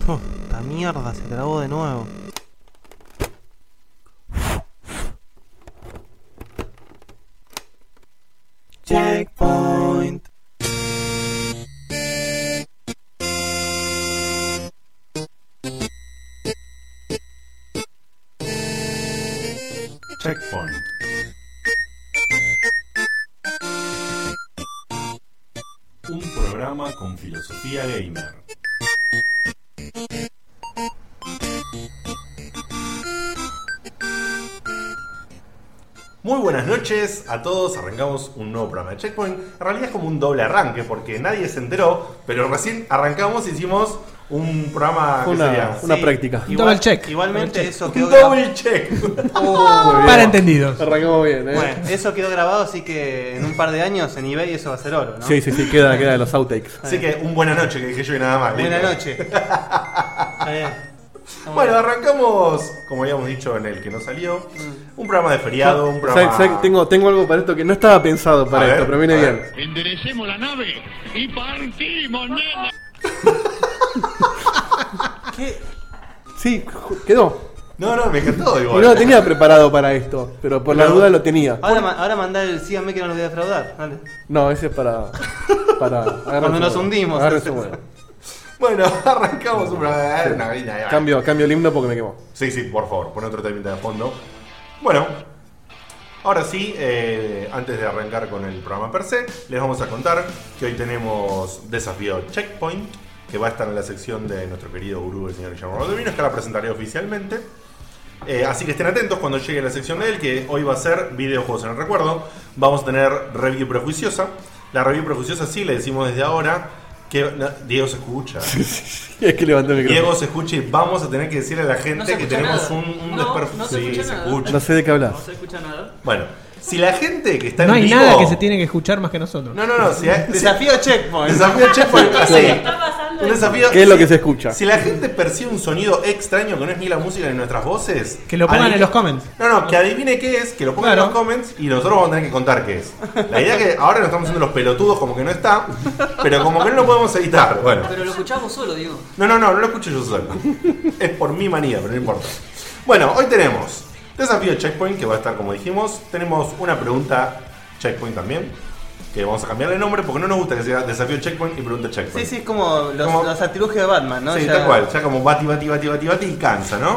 Esta mierda se trabó de nuevo. Checkpoint. Checkpoint. Un programa con filosofía gamer. Muy buenas noches a todos, arrancamos un nuevo programa de Checkpoint. En realidad es como un doble arranque porque nadie se enteró, pero recién arrancamos y hicimos un programa una práctica. Double check. Igualmente eso quedó grabado. Double check. Para entendidos. Arrancamos bien, Bueno, eso quedó grabado, así que en un par de años en eBay eso va a ser oro, ¿no? Sí, queda de los outtakes. Así que un buena noche que dije yo y nada más. Buena listo. noche. Está bien. Bueno, arrancamos, como habíamos dicho en el que no salió, un programa de feriado, un programa... Tengo algo para esto que no estaba pensado para A esto, ver, pero viene a bien. ver. Enderecemos la nave y partimos, nena. ¿Qué? Sí, quedó. No, me encantó Y igual. no lo tenía preparado para esto, pero por la duda lo tenía. Ahora mandá el síganme que no los voy a defraudar. Dale. No, ese es para Cuando nos hundimos. Agárrense bueno. Bueno, arrancamos un programa de... Cambio el himno porque me quemó. Sí, por favor, pon otro temita de fondo. Bueno, ahora sí, antes de arrancar con el programa per se, les vamos a contar que hoy tenemos Desafío Checkpoint, que va a estar en la sección de nuestro querido gurú, el señor Guillermo Valdovinos, que la presentaré oficialmente. Así que estén atentos cuando llegue la sección de él, que hoy va a ser videojuegos en el recuerdo. Vamos a tener review prejuiciosa. La review prejuiciosa sí le decimos desde ahora que Diego se escucha. Es que levanté el micrófono. Diego se escucha y vamos a tener que decirle a la gente No se que escucha tenemos nada. un No, desperfecto. no se Sí, escucha se nada. escucha. No sé de qué hablas. No se escucha nada. Bueno, si la gente que está No en hay vivo... nada que se tiene que escuchar más que nosotros. No, si Desafío Checkpoint. Desafío Checkpoint. Sí. está pasando? Un desafío. ¿Qué es lo que se escucha? Si la gente percibe un sonido extraño que no es ni la música ni nuestras voces, Que lo pongan en los comments. No, que adivine qué es, que lo pongan Claro. en los comments y nosotros vamos a tener que contar qué es. La idea es que ahora nos estamos haciendo los pelotudos como que no está, pero como que no lo podemos editar. Bueno. Pero lo escuchamos solo, digo. No lo escucho yo solo. Es por mi manía, pero no importa. Bueno, hoy tenemos Desafío Checkpoint, que va a estar como dijimos. Tenemos una pregunta Checkpoint también, que vamos a cambiarle el nombre porque no nos gusta que sea Desafío Checkpoint y pregunta Checkpoint. Sí, es como Como- los artilugios de Batman, ¿no? Sí, Ya- tal cual. Ya como bati y cansa, ¿no?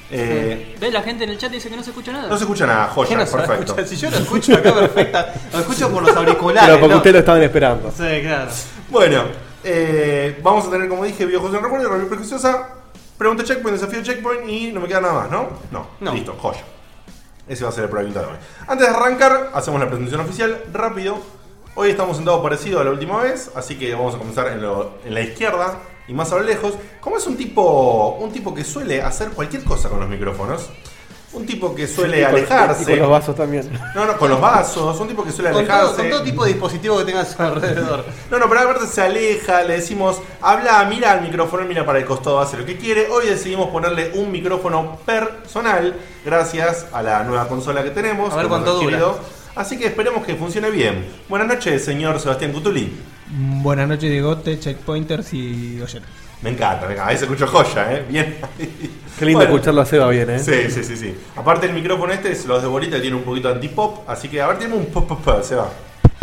¿Ves? La gente en el chat dice que no se escucha nada. No se escucha nada, ¿Qué joya, no se va a perfecto. escuchar? Si yo lo escucho acá perfecta, lo escucho por los auriculares. Pero porque ¿no? ustedes lo estaban esperando. Sí, claro. Bueno, vamos a tener, como dije, videojuegos en recuerdo, review prejuiciosa, pregunta Checkpoint, desafío Checkpoint y no me queda nada más, ¿no? No. Listo, joya. Ese va a ser el pregunta de hoy. Antes de arrancar, hacemos la presentación oficial, rápido. Hoy estamos sentados parecido a la última vez, así que vamos a comenzar en la izquierda y más a lo lejos. Como es un tipo que suele hacer cualquier cosa con los micrófonos, un tipo que suele Y con alejarse. los vasos también. No, con los vasos, un tipo que suele Con alejarse. todo tipo de dispositivo que tengas a su alrededor. No, pero aparte se aleja, le decimos, habla, mira al micrófono, mira para el costado, hace lo que quiere. Hoy decidimos ponerle un micrófono personal, gracias a la nueva consola que tenemos. A ver que hemos cuánto dura. adquirido. Así que esperemos que funcione bien. Buenas noches, señor Sebastián Cutuli. Buenas noches, Diegote, checkpointers y oyentes. Me encanta, ahí se escucha joya, bien. Qué lindo Bueno. escucharlo a Seba bien, ¿eh? Sí. Aparte el micrófono los de bolita tiene un poquito de antipop, así que a ver, tiene un pop, se va.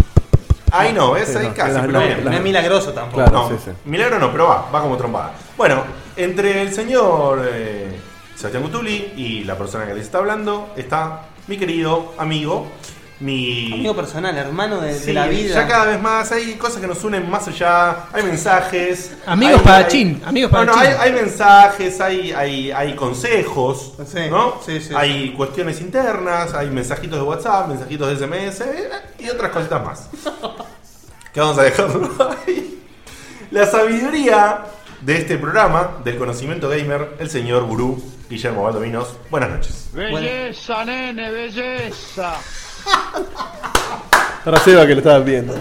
Ahí no, ¿ves? Sí, Ahí no, casi, las- pero las- bien. No es milagroso tampoco. Claro. No, sí. milagro no, pero va como trombada. Bueno, entre el señor Sebastián Cutuli y la persona que les está hablando está mi querido amigo, Amigo personal, hermano de Sí, la vida. ya cada vez más hay cosas que nos unen más allá, hay mensajes. Amigos hay- Padachín, amigos No, Padachín. hay mensajes, hay consejos, Sí, ¿no? sí, hay cuestiones internas, hay mensajitos de WhatsApp, mensajitos de SMS y otras cositas más. Que vamos a dejarlo ahí. La sabiduría de este programa, del conocimiento gamer, el señor gurú Guillermo Valdovinos. Buenas noches. Belleza, nene, belleza. Para Seba que lo estabas viendo.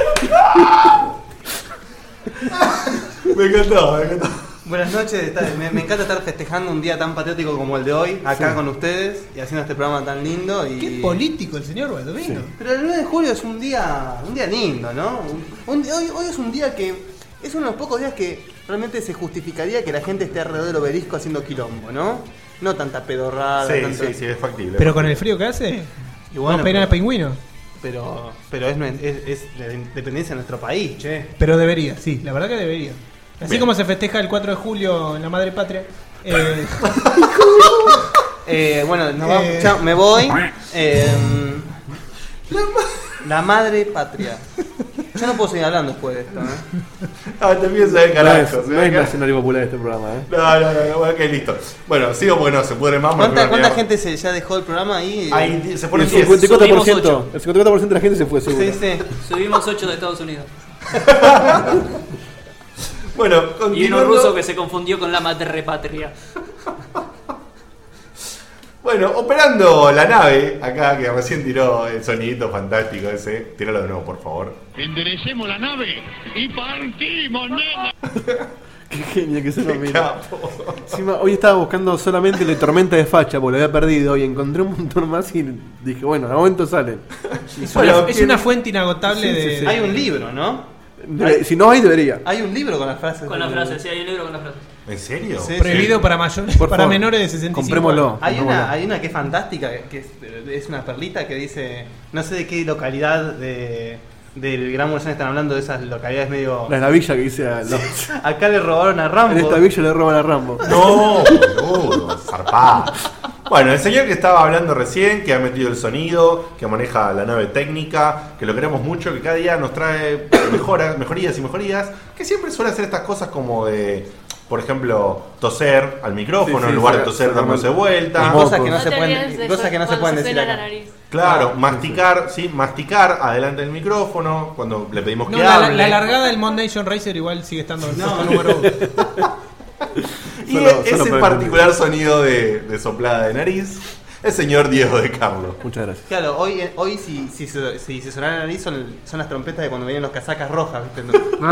Me encantó. Buenas noches, me encanta estar festejando un día tan patriótico como el de hoy, acá con ustedes y haciendo este programa tan lindo. Y... Qué político el señor Baldovino. Pero el 9 de julio es un día lindo, ¿no? Hoy es un día que es uno de los pocos días que realmente se justificaría que la gente esté alrededor del obelisco haciendo quilombo, ¿no? No tanta pedorrada. Sí, es factible. Pero con el frío que hace, Y bueno, no pena el pingüino. Pero es la independencia de nuestro país, che. Pero debería, sí, la verdad que debería. Así Bien. como se festeja el 4 de julio en la madre patria. Bueno, chao, me voy. La madre patria. Yo no puedo seguir hablando después de esto, ¿eh? Te pienso de carajo. No es nacional y popular este programa, No, ok, listo. Bueno, sigo porque no se pudre más. ¿Cuánta gente ya dejó el programa ahí? Ahí se El pone 10. 54%, el 54% de la gente se fue seguro. Sí. Subimos 8 de Estados Unidos. Bueno, Y uno continuando. ruso que se confundió con la madre patria. Bueno, operando la nave, acá que recién tiró el sonidito fantástico ese. Tíralo de nuevo, por favor. Enderecemos la nave y partimos, nena. Qué genio que se lo mira. Capo. Encima, hoy estaba buscando solamente la tormenta de facha porque lo había perdido y encontré un montón más y dije, bueno, al momento salen. Bueno, Es una fuente inagotable Sí, de. sí. Hay un libro, ¿no? Si no hay, debería. Hay un libro con las frases. Con la frase, sí, hay un libro con la frase. ¿En serio? Sí. Prohibido para mayores, Por para favor, menores de 65 comprémoslo. años. Hay una que es fantástica, que es una perlita que dice, no sé de qué localidad del Gran Buenos Aires están hablando, de esas localidades medio... La villa que dice Acá le robaron a Rambo. en esta villa le roban a Rambo. No, boludo, zarpado. Bueno, el señor que estaba hablando recién, que ha metido el sonido, que maneja la nave técnica, que lo queremos mucho, que cada día nos trae mejorías y mejorías, que siempre suele hacer estas cosas como de, por ejemplo, toser al micrófono Sí, sí, en lugar de sí, toser sí, dándose sí. vuelta. Como- Cosas que no No se te pueden, olvides de cosas que no se cuando pueden se decir suena la acá. nariz. Claro, masticar adelante del micrófono cuando le pedimos No, que la hable. largada del Mod Nation Racer igual sigue estando en el puesto número 1. Y Solo ese para el particular sonido de soplada de nariz, el señor Diego de Carlo. Muchas gracias. Claro, hoy si se sonara la nariz son las trompetas de cuando venían los casacas rojas, ¿viste?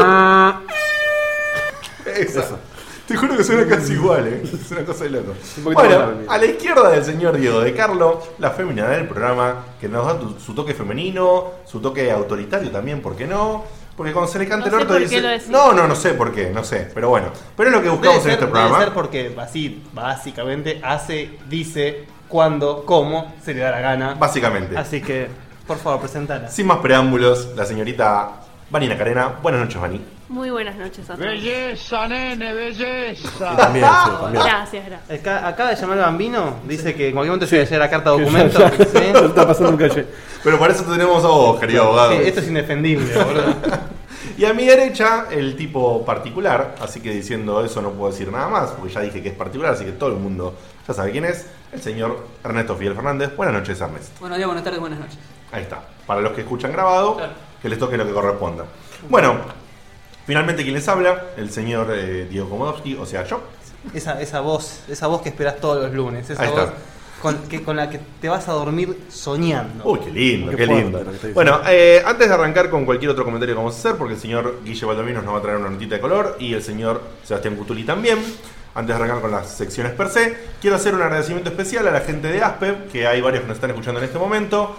Esa. Te juro que suena casi igual, es una cosa de loco. Un poquito Bueno, más grave. a la izquierda del señor Diego de Carlo, la fémina del programa, que nos da su toque femenino, su toque autoritario también, ¿por qué no? Porque cuando se le canta No el sé orto por dice... qué lo decís. No sé por qué, no sé, pero bueno. Pero es lo que buscamos en este Debe programa. ser porque así, básicamente, dice, cuándo, cómo se le da la gana. Básicamente. Así que, por favor, presentala. Sin más preámbulos, la señorita Vanina Carena. Buenas noches, Vani. Muy buenas noches a todos. Belleza, nene, belleza. También, sí, también. Gracias, gracias. Acaba de llamar al Bambino, dice que en cualquier momento se le llega la carta de documento. Ya, ¿sí? lo está pasando en calle. Pero para eso tenemos a vos, querido abogado. Sí, esto es indefendible, boludo. Y a mi derecha, el tipo particular, así que diciendo eso no puedo decir nada más, porque ya dije que es particular, así que todo el mundo ya sabe quién es, el señor Ernesto Fidel Fernández. Buenas noches, Ernesto. Buenos días, buenas tardes, buenas noches. Ahí está. Para los que escuchan grabado, Claro. que les toque lo que corresponda. Bueno, finalmente quien les habla, el señor Diego Komodowski, o sea, yo. Esa voz que esperás todos los lunes, esa Ahí está. voz con la que te vas a dormir soñando. Uy, qué lindo, Qué qué fuerte lindo. lo que está diciendo. Bueno, antes de arrancar con cualquier otro comentario que vamos a hacer, porque el señor Guille Baldominos nos va a traer una notita de color y el señor Sebastián Cutuli también. Antes de arrancar con las secciones per se, quiero hacer un agradecimiento especial a la gente de ASPE, que hay varios que nos están escuchando en este momento.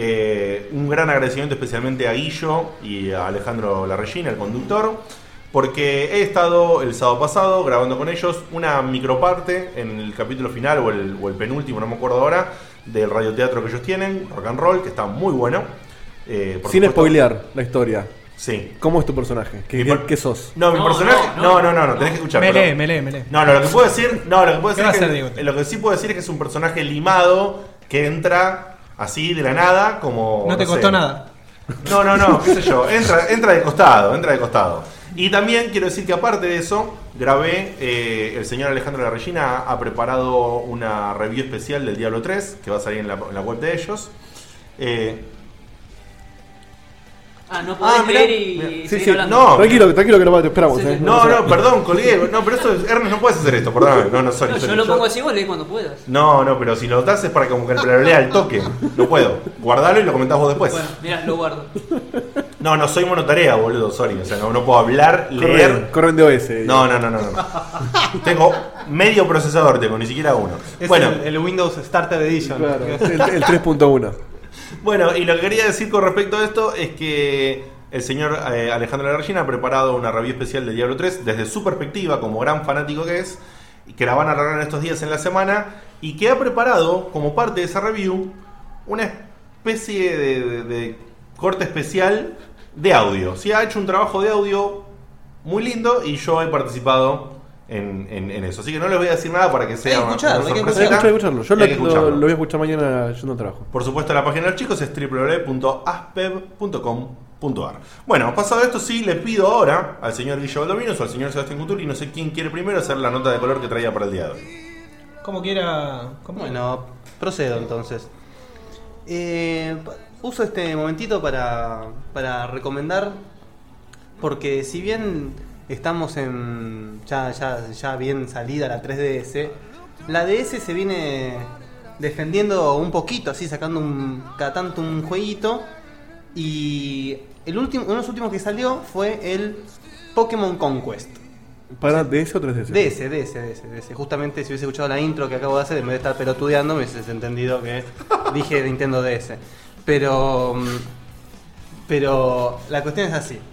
Un gran agradecimiento especialmente a Guillo y a Alejandro Larregina, el conductor, porque he estado el sábado pasado grabando con ellos una microparte en el capítulo final o el penúltimo, no me acuerdo ahora, del radioteatro que ellos tienen, Rock and Roll, que está muy bueno. Por Sin supuesto- spoilear la historia. Sí. ¿Cómo es tu personaje? Mi per- ¿Qué sos? No, mi No, personaje. no, No, tenés que escuchar. Me perdón. lee. No, lo que puedo decir, ¿Qué va a es hacer, que, Diego? lo que sí puedo decir es que es un personaje limado que entra así de la nada, como. No te sé. costó nada. No, qué sé yo, entra de costado. Y también quiero decir que aparte de eso, grabé, el señor Alejandro Larregina ha preparado una review especial del Diablo 3, que va a salir en la web de ellos. No podés mirá, leer y mirá. seguir Sí, sí, hablando. no. Tranquilo que lo te esperamos. Sí, sí. No, perdón, colgué. No, pero esto es, Ernest, no puedes hacer esto, perdóname. No, sorry. No, yo lo pongo así, vos lees cuando puedas. No, pero si lo das es para que como que lo lea al toque. No puedo. Guardalo y lo comentás vos después. Bueno, mirá, lo guardo. No soy monotarea, boludo, sorry. O sea, no puedo hablar, leer. Corren de OS. No. Tengo medio procesador, ni siquiera uno. Es Bueno, el Windows Starter Edition. Claro, el 3.1. bueno, y lo que quería decir con respecto a esto es que el señor Alejandro Largina ha preparado una review especial de Diablo 3 desde su perspectiva, como gran fanático que es, y que la van a alargar en estos días en la semana, y que ha preparado, como parte de esa review, una especie de corte especial de audio. Sí, ha hecho un trabajo de audio muy lindo y yo he participado en eso. Así que no les voy a decir nada para que sea Hay que escucharlo, una hay que sorpresita. Hay que escucharlo. Yo Hay que escucharlo. lo voy a escuchar mañana yendo a trabajo. Por supuesto, la página de los chicos es www.aspeb.com.ar. Bueno, pasado esto, sí, le pido ahora al señor Guillo Baldominos o al señor Sebastián Couturi, no sé quién quiere primero hacer la nota de color que traía para el día de hoy. Como quiera. Bueno, procedo entonces. Uso este momentito para recomendar, porque si bien estamos en ya bien salida la 3DS, la DS se viene defendiendo un poquito, así sacando cada tanto un jueguito, y uno de los últimos que salió fue el Pokémon Conquest. ¿Para DS o 3DS? DS. Justamente si hubiese escuchado la intro que acabo de hacer, en vez de estar pelotudeando, me hubiese entendido que dije Nintendo DS. Pero la cuestión es así.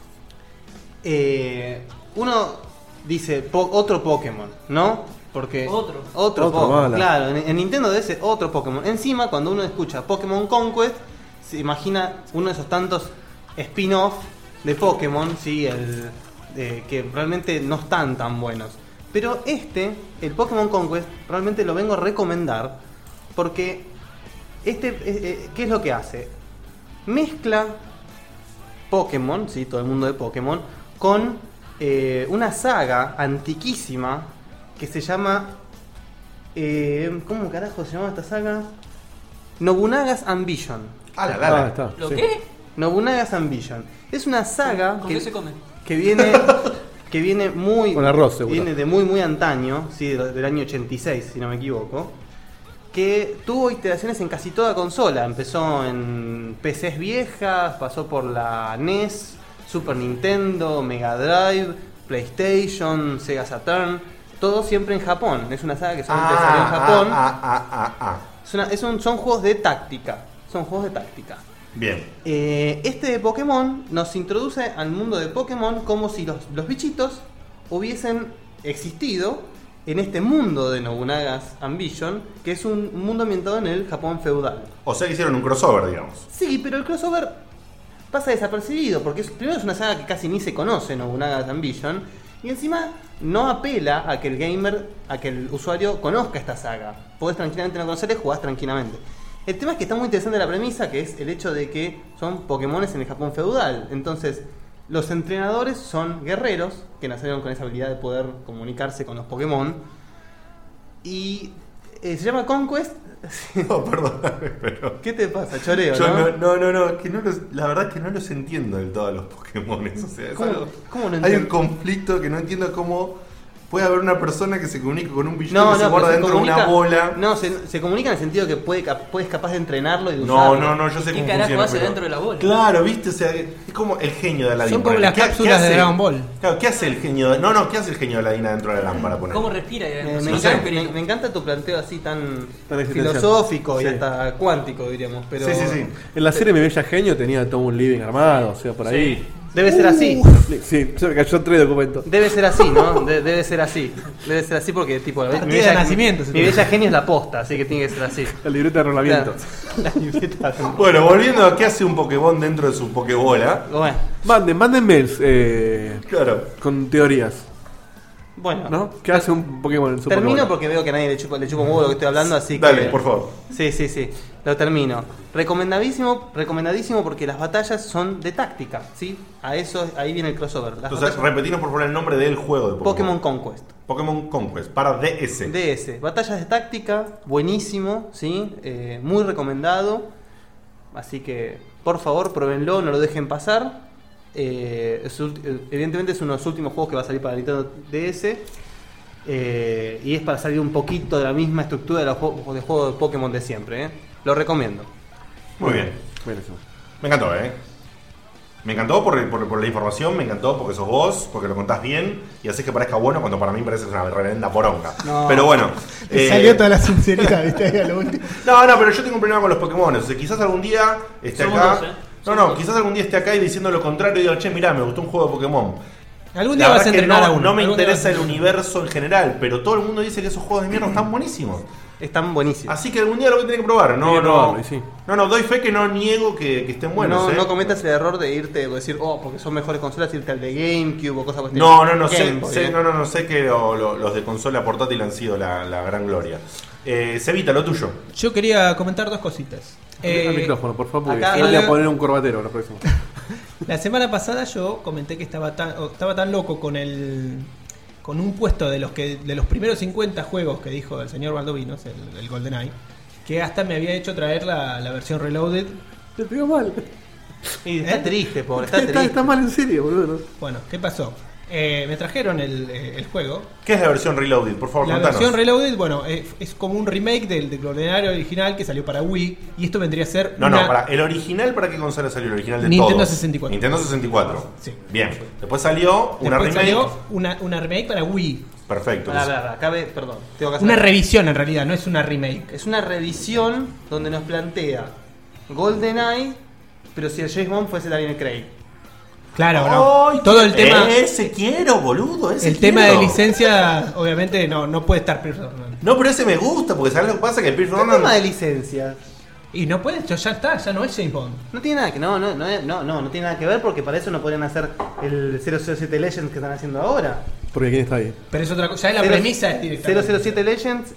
Uno dice otro Pokémon, ¿no? Porque Otro Pokémon. mala. Claro, en Nintendo DS otro Pokémon. Encima, cuando uno escucha Pokémon Conquest, se imagina uno de esos tantos spin-off de Pokémon, sí, que realmente no están tan buenos. Pero el Pokémon Conquest, realmente lo vengo a recomendar porque ¿qué es lo que hace? Mezcla Pokémon, sí, todo el mundo de Pokémon, con una saga antiquísima que se llama ¿cómo carajo se llama esta saga? Nobunaga's Ambition. Está. ¿Lo sí. qué? Nobunaga's Ambition. Es una saga ¿Con qué se come? que viene muy Con arroz, seguro. viene de muy antaño, sí, del año 86, si no me equivoco, que tuvo iteraciones en casi toda consola. Empezó en PCs viejas, pasó por la NES, Super Nintendo, Mega Drive, PlayStation, Sega Saturn, todo siempre en Japón. Es una saga que solamente salió en Japón. Son juegos de táctica. Bien. Este de Pokémon nos introduce al mundo de Pokémon como si los bichitos hubiesen existido en este mundo de Nobunaga's Ambition, que es un mundo ambientado en el Japón feudal. O sea que hicieron un crossover, digamos. Sí, pero el crossover pasa desapercibido, porque primero es una saga que casi ni se conoce, Nobunaga's Ambition, y encima no apela a que el usuario conozca esta saga. Podés tranquilamente no conocerla y jugás tranquilamente. El tema es que está muy interesante la premisa, que es el hecho de que son Pokémones en el Japón feudal. Entonces, los entrenadores son guerreros que nacieron con esa habilidad de poder comunicarse con los Pokémon. Y se llama Conquest. No, perdóname, pero... ¿Qué te pasa? Choreo, Yo ¿no? no, que la verdad es que no los entiendo del todo a los Pokémones. O sea, es algo... ¿Cómo no Hay entiendo? un conflicto que no entiendo cómo puede haber una persona que se comunica con un bicho No, que se no, guarda pero dentro de una bola. No, se comunica en el sentido que puedes capaz de entrenarlo y de No, usarlo. yo sé ¿Qué cómo carajo funciona. hace pero- dentro de la bola? Claro, viste, o sea, es como el genio de Aladdin. Son como ponele. las cápsulas de hace? Dragon Ball. Claro, ¿qué hace el genio de... ¿qué hace el genio de Aladdin adentro de la lámpara? Ponele? ¿Cómo respira? Me encanta tu planteo así tan Tan existencial. filosófico y Sí. hasta cuántico, diríamos. Pero Sí. En la serie Mi Bella Genio tenía todo un living armado, o sea, por ahí. debe ser así. Sí, se me cayó 3 documentos. Debe ser así, ¿no? Debe ser así. Debe ser así porque, tipo, Partida de nacimiento, se mi puede bella genio es la posta, así que tiene que ser así. La libreta de rolamiento. Claro. La libreta. Bueno, volviendo a qué hace un Pokémon dentro de su Pokébola. Bueno, Manden mails Claro. con teorías, bueno. ¿no? ¿Qué hace un Pokémon en su Termino Pokébola? porque veo que a nadie le chupa un huevo lo que estoy hablando, así que... Dale, por favor. Sí. Lo termino. Recomendadísimo porque las batallas son de táctica, ¿sí? Ahí viene el crossover. Las Entonces, batallas- repetimos por favor el nombre del juego de Pokémon Pokémon. Conquest. Pokémon Conquest, para DS. DS. Batallas de táctica, buenísimo, ¿sí? Muy recomendado. Así que, por favor, pruébenlo, no lo dejen pasar. Evidentemente es uno de los últimos juegos que va a salir para Nintendo DS. Y es para salir un poquito de la misma estructura de los juegos de Pokémon de siempre, ¿eh? Lo recomiendo. Muy bien. Buenísimo. Me encantó, ¿eh? Me encantó por la información, me encantó porque sos vos, porque lo contás bien y haces que parezca bueno cuando para mí parece una reverenda poronga. No. Pero bueno. Te salió toda la sinceridad, ¿viste? Ahí a lo último. No, pero yo tengo un problema con los Pokémon. O sea, quizás algún día esté Somos acá. dos, ¿eh? No, quizás algún día esté acá y diciendo lo contrario y diga, che, mirá, me gustó un juego de Pokémon. Algún La día vas verdad a es que entrenar a uno. no me algún día vas interesa a el entrenar. universo en general, pero todo el mundo dice que esos juegos de mierda están buenísimos. Están buenísimos. Así que algún día lo voy a tener que probar. Hay que probarlo, y sí. No, doy fe que no niego que estén buenos. No cometas el error de irte, o decir, porque son mejores consolas, irte al de GameCube o cosas por el No, estilo. sé Game Boy, sé que los de consola portátil han sido la gran gloria. Cevita, lo tuyo. Yo quería comentar dos cositas. El micrófono, por favor, porque acá- le voy a poner un corbatero la próxima. La semana pasada yo comenté que estaba tan loco con un puesto de los primeros 50 juegos que dijo el señor Baldovinos, el GoldenEye, que hasta me había hecho traer la versión Reloaded. Te pegó mal. Y está triste, pobre, está triste. Está mal en serio, boludo. Bueno, ¿qué pasó? Me trajeron el juego. ¿Qué es la versión Reloaded? Por favor, La contanos. versión Reloaded, bueno, es como un remake del GoldenEye original que salió para Wii. Y esto vendría a ser ¿el original para qué consola salió? El original de Nintendo todos. 64. Nintendo 64. Sí. Bien. Después salió una Después remake. salió una remake para Wii. Perfecto. Perdón, tengo que hacer Una revisión en realidad, no es una remake. Es una revisión donde nos plantea GoldenEye, pero si el James Bond fuese Daniel Craig. Claro, ¿no? ¡Ay, Todo el tema. Ese quiero, boludo. Ese El tema de quiero. licencia, obviamente, no puede estar Pierce Brosnan. No, pero ese me gusta, porque ¿sabes lo que pasa? Que Pierce ¿Qué Brosnan. tema de licencia? Y no puede, ya está, ya no es James Bond. No tiene nada que no tiene nada que ver porque para eso no podrían hacer el 007 Legends que están haciendo ahora. Porque ¿quién está ahí? Pero es otra cosa, ya es la premisa es directamente. 007 Legends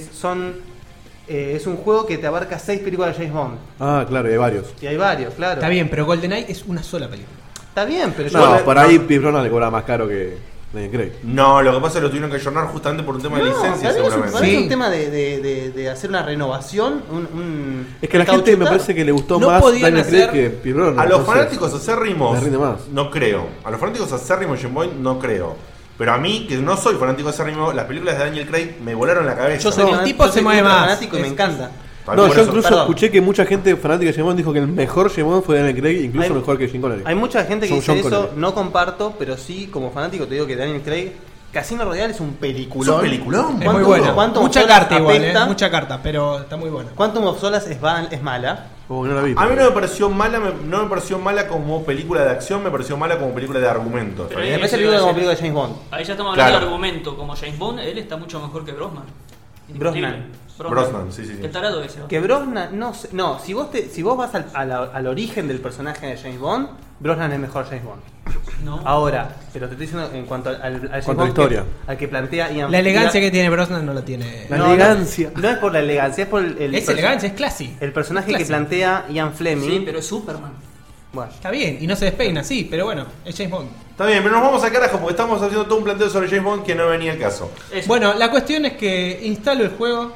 es un juego que te abarca 6 películas de James Bond. Ah, claro, hay varios. Y hay varios, claro. Está bien, pero GoldenEye es una sola película. Está bien, pero No, yo... por ahí Pibrona le cobra más caro que Daniel Craig. No, lo que pasa es que lo tuvieron que ayornar justamente por un tema de licencia, para mí seguramente. para mí es Sí. un tema de hacer una renovación. Es que a la gente me cauchutar. parece que le gustó No más podían Daniel Craig hacer- que Pibrona. A los entonces, fanáticos acérrimos, me rinde más. no creo. A los fanáticos acérrimos de James Bond, no creo. Pero a mí, que no soy fanático acérrimo, las películas de Daniel Craig me volaron la cabeza. Yo soy No, fan- el tipo yo soy se mueve ultra más. fanático y me Es- encanta. Por No, yo eso- incluso perdón. escuché que mucha gente fanática de James Bond dijo que el mejor James Bond fue Daniel Craig, incluso Hay- mejor que Sean Connery. Hay mucha gente que Son dice John eso, Connery. no comparto, pero sí, como fanático te digo que Daniel Craig, Casino Royale es un Es peliculón. un peliculón. Es muy buena. Quantum Mucha of Solace carta igual, apesta. mucha carta, pero está muy buena. Quantum of Solace es mala. Oh, no la vi. A mí no me pareció mala, no me pareció mala como película de acción, me pareció mala como película de argumentos. Pero Me Eso parece iba a película como decir. película de James Bond. Ahí ya estamos hablando Claro. de argumento. Como James Bond, él está mucho mejor que Brosnan. Brosnan. Brosnan, sí. El tarado ese. ¿no? Que Brosnan, no, si vos vas al origen del personaje de James Bond, Brosnan es mejor James Bond. No. Ahora, pero te estoy diciendo en cuanto al James Cuanto a Bond historia. al que plantea Ian La elegancia Ian- que tiene Brosnan no la tiene. La elegancia. No es por la elegancia, es por el Es elegancia, es classy. el personaje Classy. que plantea Ian Fleming. Sí, pero es Superman. Bueno, Está bien, y no se despeina, sí, pero bueno, es James Bond. Está bien, pero nos vamos a carajo porque estamos haciendo todo un planteo sobre James Bond que no venía al caso. Eso. Bueno, la cuestión es que instalo el juego,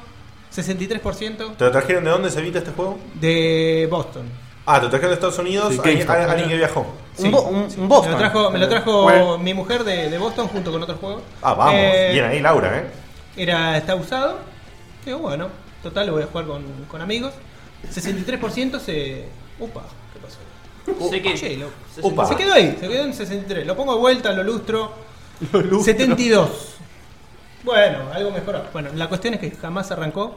63% ¿Te lo trajeron de dónde se evita este juego? de Boston. Ah, te lo trajeron de Estados Unidos, Sí, alguien, GameStop. alguien que viajó. Sí. un Boston. Me lo trajo Bueno. mi mujer de Boston junto con otro juego. Ah, vamos, bien ahí Laura, Está usado. Digo, bueno, total, lo voy a jugar con amigos. 63% se... Upa, ¿qué pasó? Sé que. Che, Upa. se quedó ahí, se quedó en 63. Lo pongo de vuelta, lo lustro. 72. Bueno, algo mejoró. Bueno, la cuestión es que jamás arrancó.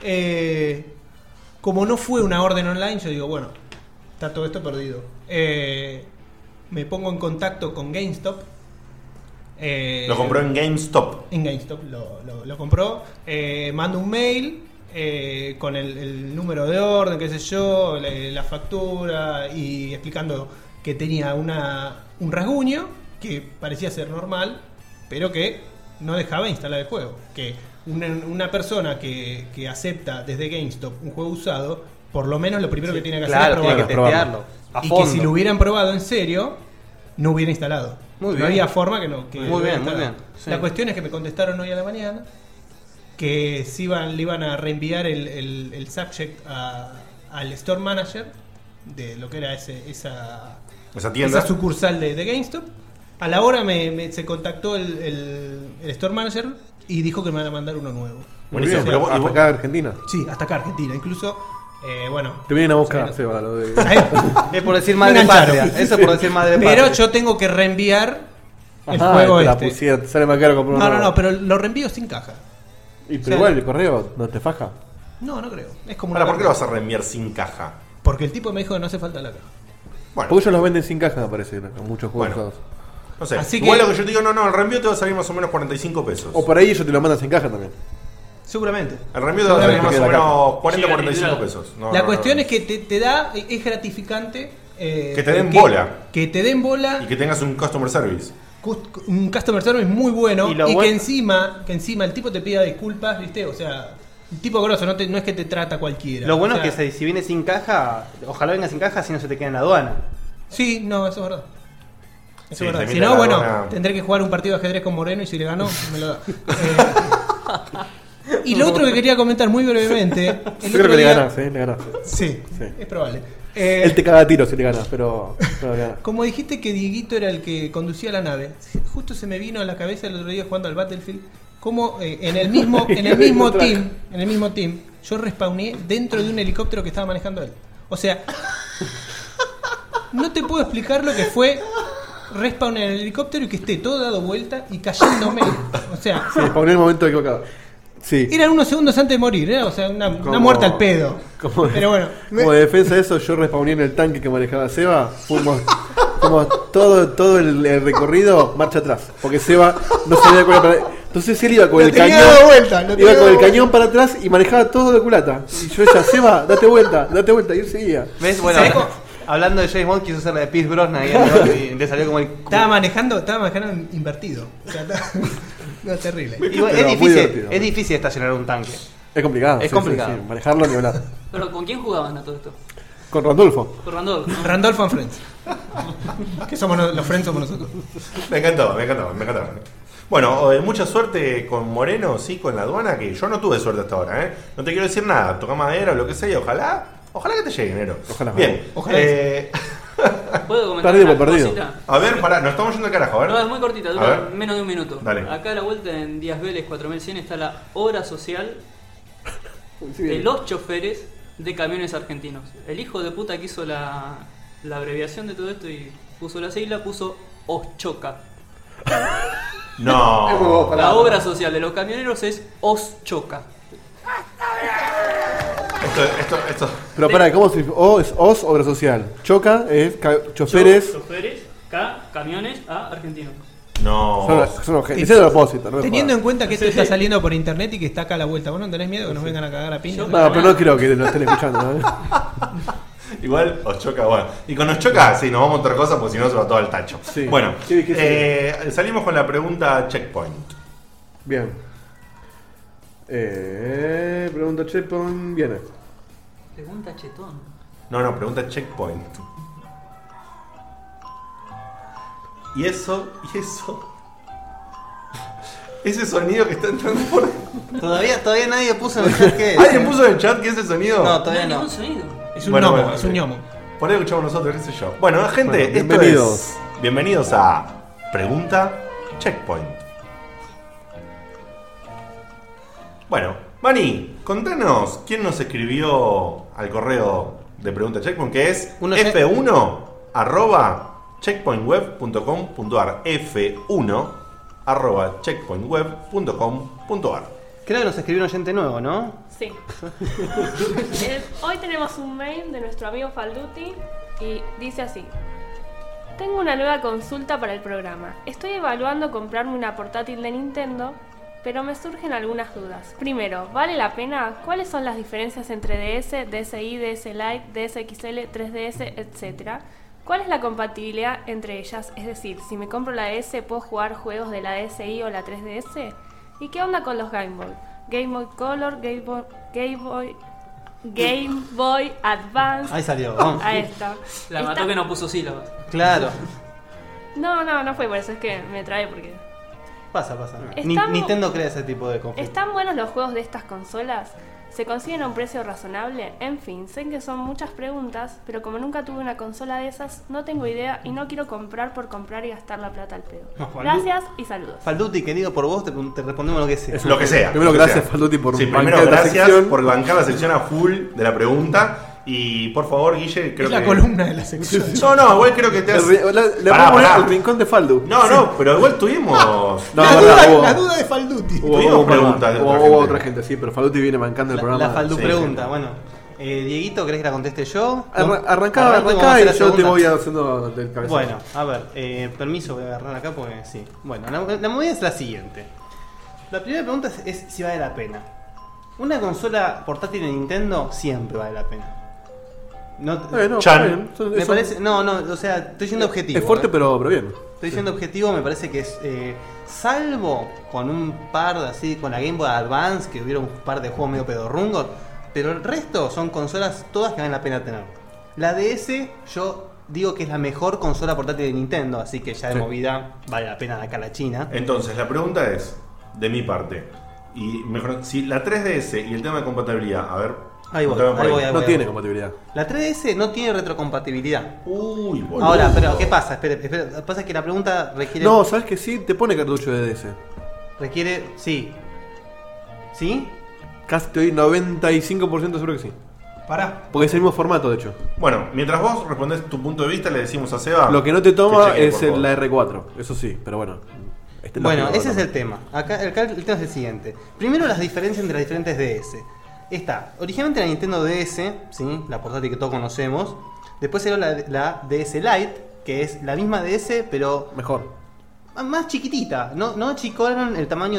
Como no fue una orden online, yo digo, bueno, está todo esto perdido. Me pongo en contacto con GameStop. Lo compró en GameStop. En GameStop lo compró. Mando un mail con el número de orden, qué sé yo, la factura y explicando que tenía un rasguño que parecía ser normal, pero que no dejaba instalar el juego. Que una persona que acepta desde GameStop un juego usado, por lo menos lo primero que tiene que hacer Claro, es tiene que probarlo. testearlo. A Y fondo. que si lo hubieran probado en serio, no hubiera instalado. Muy No bien. había forma que no. Que Muy lo hubiera bien, muy instalado. bien, sí. La cuestión es que me contestaron hoy a la mañana que le iban a reenviar el subject al Store Manager de lo que era esa Esa tienda. sucursal de GameStop. A la hora se contactó el Store Manager y dijo que me van a mandar uno nuevo. Buenísimo, O sea, pero vos- Hasta acá Argentina. Sí, hasta acá Argentina. Incluso, bueno. Te vienen a buscar, Sí. Seba, lo de... Es por decir madre engancharon. patria. Eso es por decir madre patria. Pero yo tengo que reenviar el Ajá, juego te la este. pusieron, te sale más caro comprar uno No, nuevo. pero lo reenvío sin caja. Y pero igual el correo no te faja. No creo. Es como Ahora, una ¿por qué lo carta. vas a reenviar sin caja? Porque el tipo me dijo que no hace falta la caja. Bueno, Porque ellos los venden sin caja, me parece, ¿no? En muchos juegos. Bueno. no sé. Así Igual que- lo que yo te digo, no, el reenvío te va a salir más o menos 45 pesos. O por ahí ellos te lo mandan sin caja también. Seguramente. El reenvío te va a salir más o Seguramente. menos 40 Sí, 45 claro. pesos. No, La no, cuestión no. es que te da, es gratificante. Que te den porque- bola. Que te den bola. Y que tengas un customer service. Un customer service muy bueno. Y Y, lo que bueno- encima el tipo te pida disculpas, ¿viste? O sea, el tipo grosso, no es que te trata cualquiera. Lo bueno O sea, es que si viene sin caja, ojalá venga sin caja, si no se te queda en la aduana. Sí, no, eso es verdad. Eso Sí, es verdad. te Si mete no, la bueno, aduana. tendré que jugar un partido de ajedrez con Moreno y si le gano, me lo da. Y lo otro que quería comentar muy brevemente. el Yo otro creo que le día- ganas, le ganas. Sí, Sí. es probable. Él te caga a tiro si le ganas, pero le ganas. Como dijiste que Dieguito era el que conducía la nave, justo se me vino a la cabeza el otro día jugando al Battlefield, como en el mismo team, yo respawné dentro de un helicóptero que estaba manejando él. O sea, no te puedo explicar lo que fue respawn en el helicóptero y que esté todo dado vuelta y cayéndome. O sea, Sí, spawné en el momento equivocado. Sí. eran unos segundos antes de morir, o sea, una Como- muerte al pedo. Como, Pero bueno, como de defensa de eso, yo respawné en el tanque que manejaba Seba. Fuimos todo el recorrido marcha atrás. Porque Seba no sabía cuál era. Entonces él iba con Lo el tenía cañón. dado vuelta, lo tenía Iba con dado el vuelta. cañón para atrás y manejaba todo de culata. Y yo decía, Seba, date vuelta. Y él seguía. ¿Ves? Bueno, ¿Sabés cómo? hablando de James Bond, quiso hacer la de Pierce Brosnan y le salió como el. estaba manejando invertido. O sea, no, terrible. Igual, Pero es muy difícil, divertido. es difícil estacionar un tanque. Es complicado. Es complicado. Sí, manejarlo ni hablar. Pero ¿con quién jugaban a todo esto? Con Randolfo. Con Randolph, ¿no? Randolph and Friends. Que somos los Friends somos nosotros. Me encantó. Bueno, mucha suerte con Moreno, sí, con la aduana, que yo no tuve suerte hasta ahora, ¿eh? No te quiero decir nada, toca madera o lo que sea, y ojalá que te llegue enero. Ojalá. Bien, Ojalá. ¿Puedo comentar Perdido una por perdido. cosita? a ver, pará, nos estamos yendo al carajo, a ver. No, es muy cortita, A dura ver. menos de un minuto. Dale. Acá a la vuelta en Díaz Vélez 4100 está la hora social Sí, de los choferes de camiones argentinos. El hijo de puta que hizo la abreviación de todo esto y puso la sigla, puso OSCHOCA. No. La obra social de los camioneros es OSCHOCA. Esto. Pero pará, ¿cómo se O es OS, obra social. Choca es choferes. Choferes, camiones a argentinos. No. Son ese es el propósito. No Teniendo en jodas. cuenta que esto está saliendo por internet y que está acá a la vuelta, ¿vos no tenés miedo que nos vengan a cagar a piña? Yo- No, pero no creo que lo estén escuchando. ¿no? Igual os choca, bueno. Y con os choca, sí, nos vamos a otra cosa porque si no se va todo al tacho. Sí. Bueno, ¿Qué salimos con la pregunta checkpoint. Bien. Pregunta Checkpoint. Viene. Pregunta chetón. No, pregunta checkpoint. Y eso. Ese sonido que está entrando por. Todavía nadie puso en el chat que es. ¿Alguien puso en el chat que ese sonido? No, No todavía hay no. ningún sonido. Es un Bueno, gnomo, bueno, es un sí. gnomo. Por ahí escuchamos nosotros, qué sé yo. Bueno, gente, Bueno, esto bienvenidos. es. Bienvenidos a Pregunta Checkpoint. Bueno, Mani, contanos quién nos escribió al correo de Pregunta Checkpoint, que es Uno f1@checkpointweb.com.ar. f1@checkpointweb.com.ar. Creo que nos escribió un oyente nuevo, ¿no? Sí. Hoy tenemos un mail de nuestro amigo Falduti y dice así. Tengo una nueva consulta para el programa. Estoy evaluando comprarme una portátil de Nintendo, pero me surgen algunas dudas. Primero, ¿vale la pena? ¿Cuáles son las diferencias entre DS, DSi, DS Lite, DSXL, 3DS, etcétera? ¿Cuál es la compatibilidad entre ellas? Es decir, si me compro la DS, ¿puedo jugar juegos de la DSi o la 3DS? ¿Y qué onda con los Game Boy? Game Boy Color, Game Boy Advance. Ahí salió, vamos. Ahí está. La mató que no puso sílabas. Claro. No fue por eso, es que me trae porque... Pasa. Estamos- Nintendo crea ese tipo de conflicto. ¿Están buenos los juegos de estas consolas? ¿Se consiguen a un precio razonable? En fin, sé que son muchas preguntas, pero como nunca tuve una consola de esas, no tengo idea y no quiero comprar por comprar y gastar la plata al pedo. No, Faldu- Gracias y saludos. Falduti, querido por vos, te respondemos lo que sea. Lo que sea. Primero, lo que gracias, sea. Falduti, por Sí, bancar primero, la gracias sección. por bancar la sección a full de la pregunta. Y por favor, Guille, creo Es la que. columna de la sección. No, igual creo que te has. Le Pará, vamos a poner pará. el rincón de Faldu. No, pero igual tuvimos. No, la, verdad, duda, hubo- la duda de Falduti. Hubo Tuvimos preguntas preguntas de hubo otra hubo gente. otra gente, sí, pero Falduti viene mancando el programa. La Faldu Sí, pregunta, sí. bueno. Dieguito, ¿querés que la conteste yo? Arrancá Arranco, vamos a y hacer la yo te segunda. voy haciendo del cabezazo. Bueno, a ver, permiso, voy a agarrar acá porque sí. Bueno, la movida es la siguiente. La primera pregunta es si vale la pena. Una consola portátil de Nintendo siempre vale la pena. No, No, Chan. está bien. me Eso parece, no, o sea, estoy siendo objetivo. es fuerte, ¿eh? pero bien. Estoy siendo objetivo, me parece que es. Salvo con un par así, con la Game Boy Advance, que hubiera un par de juegos medio pedorrungos, pero el resto son consolas todas que valen la pena tener. La DS, yo digo que es la mejor consola portátil de Nintendo, así que ya de Sí. movida vale la pena de acá a la China. Entonces, la pregunta es, de mi parte, y mejor, si la 3DS y el tema de compatibilidad, a ver, Ahí voy, contame por ahí voy, ahí No voy. tiene compatibilidad. La 3DS no tiene retrocompatibilidad. Uy, boludo. Ahora, pero ¿qué pasa? Espera, pasa que la pregunta requiere. No, ¿sabes que sí? Te pone cartucho de DS. Requiere. Sí. ¿Sí? Casi estoy 95% seguro que sí. Pará. Porque es el mismo formato, de hecho. Bueno, mientras vos respondés tu punto de vista, le decimos a Seba. Lo que no te toma que chequee, es por favor. la R4, eso sí, pero bueno. Bueno, ese es el tema. Acá el tema es el siguiente. Primero, las diferencias entre las diferentes DS. Está, originalmente la Nintendo DS, ¿sí? La portátil que todos conocemos. Después salió la DS Lite, que es la misma DS, pero Mejor. más chiquitita. No achicaron el tamaño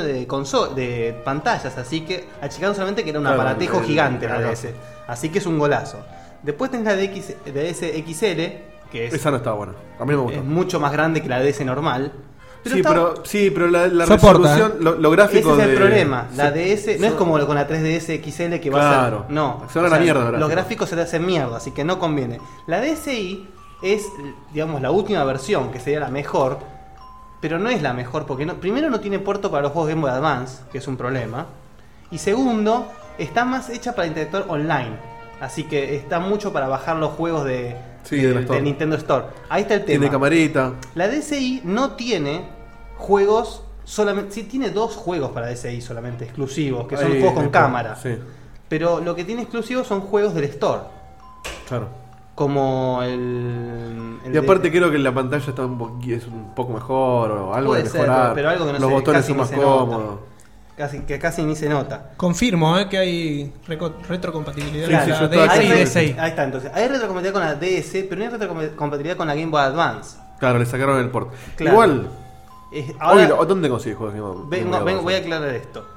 de pantallas, así que achicaron solamente que era un Claro, aparatejo gigante la claro. DS. Así que es un golazo. Después tenés la DS XL, que es, Esa no está buena. A mí no me gusta. es mucho más grande que la DS normal. Sí, está- pero la Soporta, resolución, lo gráfico ese es el de- problema. La Sí. DS no es como con la 3DS XL que va Claro. a ser. No. Se van a la mierda los Los gráficos. gráficos se le hacen mierda, así que no conviene. La DSi es, digamos, la última versión, que sería la mejor. Pero no es la mejor, porque primero no tiene puerto para los juegos Game Boy Advance, que es un problema. Y segundo, está más hecha para interactuar online. Así que está mucho para bajar los juegos de la Store. Nintendo Store. Ahí está el tema. Tiene camarita. La DSi no tiene juegos solamente. Sí, tiene 2 juegos para DSi solamente exclusivos, que son Ahí, juegos con está. cámara. Sí, Pero lo que tiene exclusivos son juegos del Store. claro. Como el. Y aparte creo que la pantalla está es un poco mejor o algo Puede de ser, mejorar. pero algo que no Los se- botones casi son ni más se nota. cómodos. que casi ni se nota. Confirmo que hay retrocompatibilidad Claro, de sí, la yo estaba DS y ahí. DSi. Ahí está, entonces. Hay retrocompatibilidad con la DS, pero no hay retrocompatibilidad con la Game Boy Advance. Claro, le sacaron el port. Claro. Igual, Ahora, ¿dónde consigues juegos? voy a aclarar esto.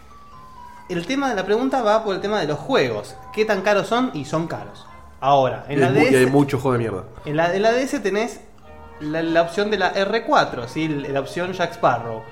El tema de la pregunta va por el tema de los juegos. ¿Qué tan caros son? Y son caros. Ahora, en Y la hay, y hay DS. muchos juegos de mierda. En la DS tenés la opción de la R4, ¿sí? La opción Jack Sparrow.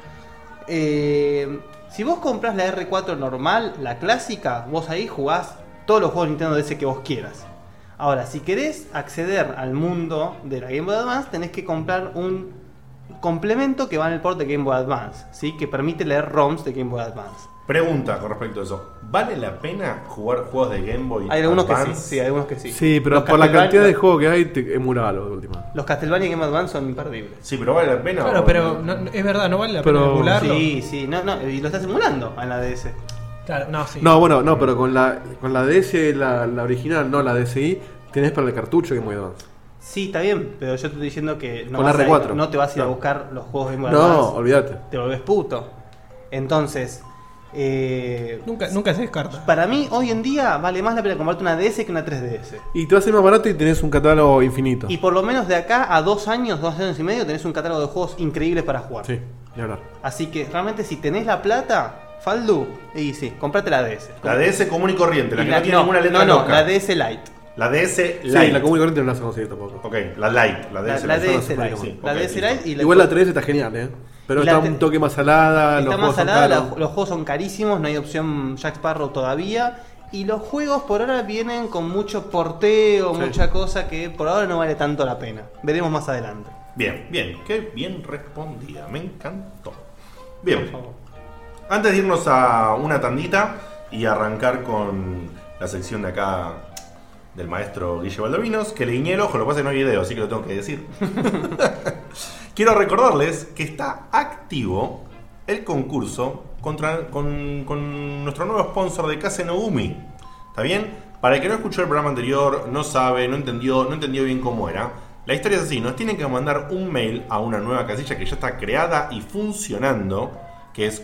Si vos compras la R4 normal, la clásica, vos ahí jugás todos los juegos de Nintendo DS que vos quieras. Ahora, si querés acceder al mundo de la Game Boy Advance, tenés que comprar un complemento que va en el port de Game Boy Advance, ¿sí? Que permite leer ROMs de Game Boy Advance. Pregunta con respecto a eso. ¿Vale la pena jugar juegos de Game Boy Hay algunos que sí, Advance? sí, hay algunos que sí. Sí, pero Los por la Castlevania- cantidad de juegos que hay, te emulalo de última. Los Castlevania y Game Boy Advance son imperdibles. Sí, pero ¿vale la pena? Claro, o- pero es verdad, no vale la pena Pero- emularlo. Sí, sí, y lo estás emulando en la DS. Claro, no, sí. No, bueno, no, pero con la DS, la original, no la DSi, tenés para el cartucho que es muy advance. Sí, está bien, pero yo te estoy diciendo que Con la vas a ir- R4. no te vas a ir a No. buscar los juegos de Game Boy No, Advance. olvídate. Te volvés puto. Entonces, Nunca se descarta. para mí, hoy en día, vale más la pena comprarte una DS que una 3DS. Y te va a ser más barato y tenés un catálogo infinito. Y por lo menos de acá a 2 años y medio, tenés un catálogo de juegos increíbles para jugar. Sí, ni hablar. Así que realmente, si tenés la plata, Faldu, y sí, comprate la DS. La DS común y corriente, la Y que no tiene ninguna letra no, loca. la DS Lite. La DS Sí, Lite. la común y corriente no la vas a conseguir tampoco. Ok, la Lite. La DS La Lite. DS Lite. Sí, La ok, DS listo. Lite y Igual la 3 está genial, Pero Y la está te- un toque más salada, los Está juegos más son salada, caros. los juegos son carísimos, no hay opción Jack Sparrow todavía. Y los juegos por ahora vienen con mucho porteo, Sí. mucha cosa que por ahora no vale tanto la pena. Veremos más adelante. Bien, bien. Qué bien respondida. Me encantó. Bien. Por favor. Antes de irnos a una tandita y arrancar con la sección de acá del maestro Guille Baldovinos, que le guiñé el ojo, lo que pasa es que no hay video, así que lo tengo que decir. Quiero recordarles que está activo el concurso con nuestro nuevo sponsor de Kase no Gumi. ¿Está bien? Para el que no escuchó el programa anterior, no sabe, no entendió bien cómo era. La historia es así, nos tienen que mandar un mail a una nueva casilla que ya está creada y funcionando, que es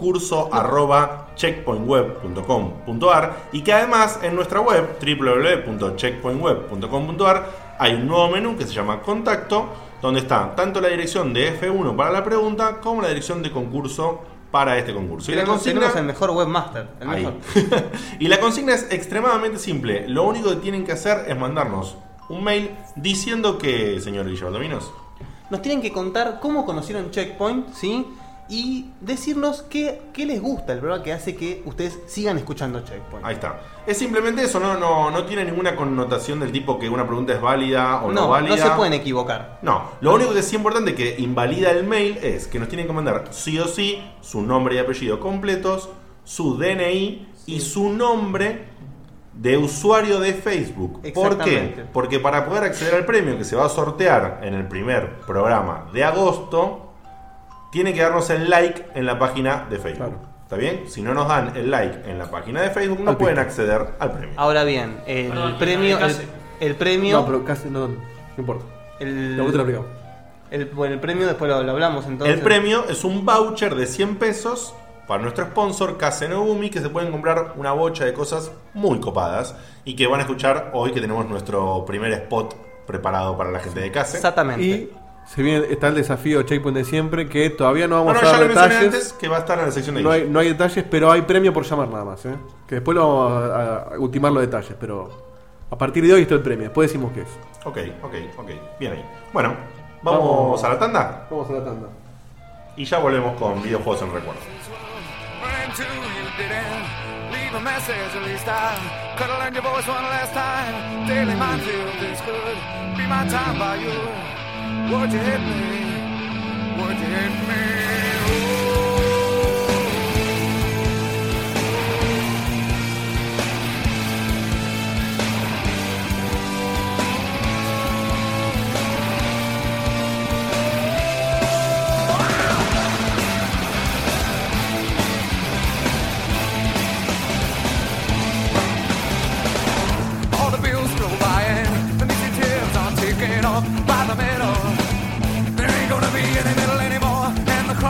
concurso@checkpointweb.com.ar, y que además en nuestra web www.checkpointweb.com.ar hay un nuevo menú que se llama Contacto, donde está tanto la dirección de F1 para la pregunta como la dirección de concurso para este concurso. Y la consigna, tenemos el mejor webmaster. El ahí. mejor. Y la consigna es extremadamente simple. Lo único que tienen que hacer es mandarnos un mail diciendo que, señor Guillermo Dominos, Nos tienen que contar cómo conocieron Checkpoint, ¿sí? Y decirnos qué les gusta el programa que hace que ustedes sigan escuchando Checkpoint. ahí está. Es simplemente eso, no tiene ninguna connotación del tipo que una pregunta es válida o no válida. No se pueden equivocar. No, lo único que es importante que invalida el mail es que nos tienen que mandar sí o sí su nombre y apellido completos, su DNI y su nombre de usuario de Facebook. ¿Por Exactamente. qué? Porque para poder acceder al premio que se va a sortear en el primer programa de agosto, tiene que darnos el like en la página de Facebook. Claro. ¿Está bien? Si no nos dan el like en la página de Facebook, no pueden acceder al premio. Ahora bien, el Perdón, premio... casi. El premio... No, pero casi no importa. el, La otra aplicamos. bueno, el premio después lo hablamos entonces. El premio es un voucher de 100 pesos para nuestro sponsor, Kase no Gumi, que se pueden comprar una bocha de cosas muy copadas y que van a escuchar hoy que tenemos nuestro primer spot preparado para la gente de Kase. Exactamente. Y se viene, está el desafío Checkpoint de siempre, que todavía no No, vamos no, a ya dar lo mencioné detalles. antes, que va a estar en la sección de No hay, Guille. no hay detalles, pero hay premio por llamar nada más. Que después lo vamos a ultimar los detalles, pero a partir de hoy está el premio. Después decimos qué es. Ok. Bien ahí. Bueno, vamos a la tanda Vamos a la tanda. y ya volvemos con videojuegos en recuerdo. Ran to you, didn't leave a message, at least I could've learned your voice one last time. Daily minefield is good, be my time by you. Would you hit me? Would you hit me? All the bills go by and the initiatives are taken off by the middle. There ain't gonna be any middle anymore, and the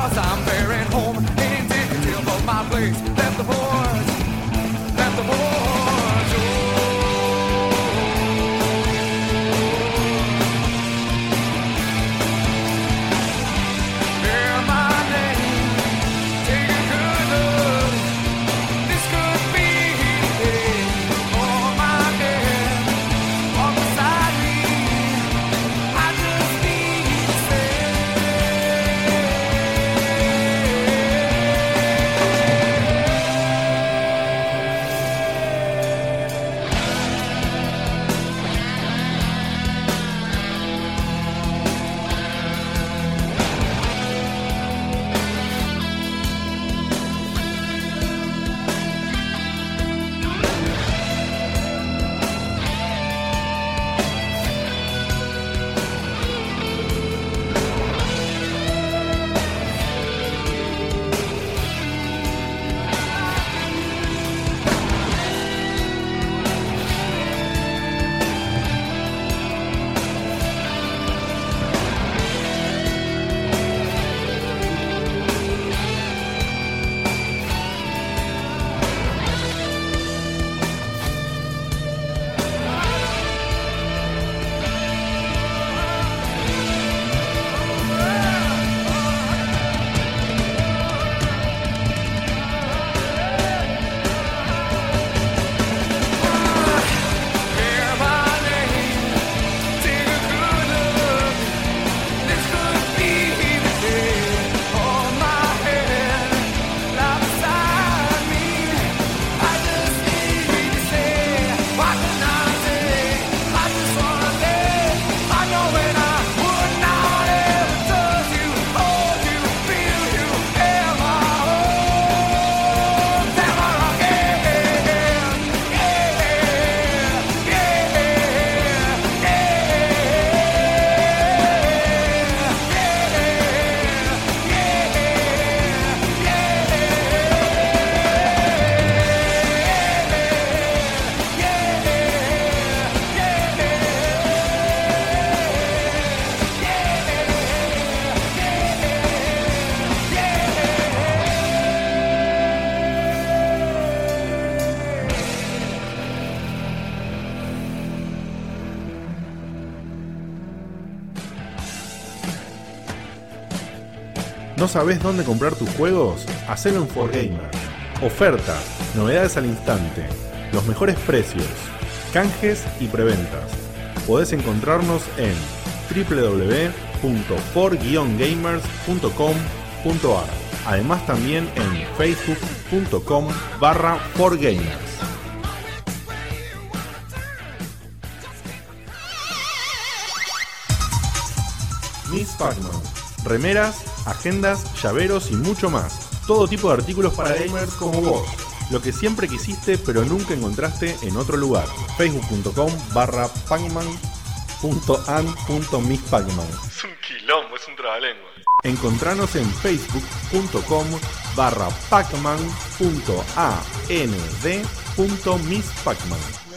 ¿No sabés dónde comprar tus juegos? Hacelo en 4Gamers. Ofertas, novedades al instante, los mejores precios, canjes y preventas. Podés encontrarnos en www.for-gamers.com.ar. Además también en facebook.com/4gamers. Miss Pac-Man. Remeras, agendas, llaveros y mucho más. Todo tipo de artículos para gamers como vos. Lo que siempre quisiste pero nunca encontraste en otro lugar. facebook.com/pacman.an.misspacman. Es un quilombo, es un trabalengua. Encontranos en facebook.com/pacman.and.misspacman.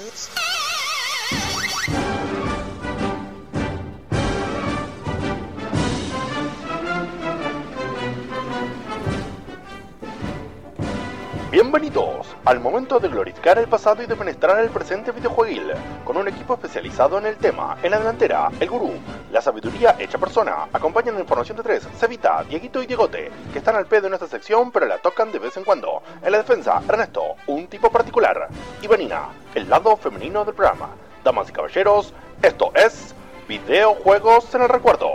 Bienvenidos al momento de glorificar el pasado y de penetrar el presente videojueguil, con un equipo especializado en el tema. En la delantera, el gurú, la sabiduría hecha persona. Acompañan la información de tres, Cevita, Dieguito y Diegote, que están al pedo en esta sección pero la tocan de vez en cuando. En la defensa, Ernesto, un tipo particular, y Vanina, el lado femenino del programa. Damas y caballeros, esto es Videojuegos en el Recuerdo.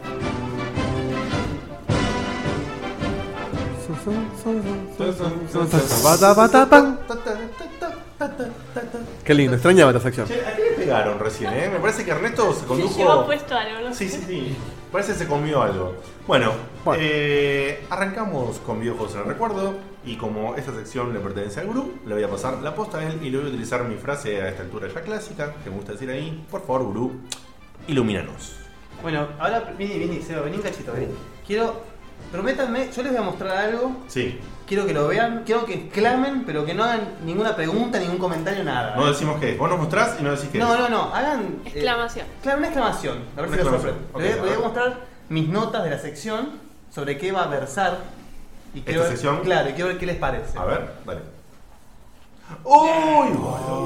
Qué lindo, extrañaba esta sección. Che, ¿a qué le pegaron recién, Me parece que Ernesto se condujo... Se llevó puesto algo, ¿no? Sí. Parece que se comió algo. Bueno. Arrancamos con Videojuegos en el Recuerdo. Y como esta sección le pertenece al gurú, le voy a pasar la posta a él y le voy a utilizar mi frase a esta altura ya clásica, que me gusta decir ahí. Por favor, gurú, ilumínanos. Bueno, ahora vení, Seba, vení un cachito, vení. Prométanme, yo les voy a mostrar algo. Sí. Quiero que lo vean, quiero que exclamen, pero que no hagan ninguna pregunta, ningún comentario, nada. No decimos qué es. Vos nos mostrás y no decís qué es. No, hagan... Exclamación. Claro, una exclamación. A ver si lo sorprende. Les voy a mostrar mis notas de la sección sobre qué va a versar. Y quiero ver, sección? Claro, y quiero ver qué les parece. A ver, dale. ¡Uy!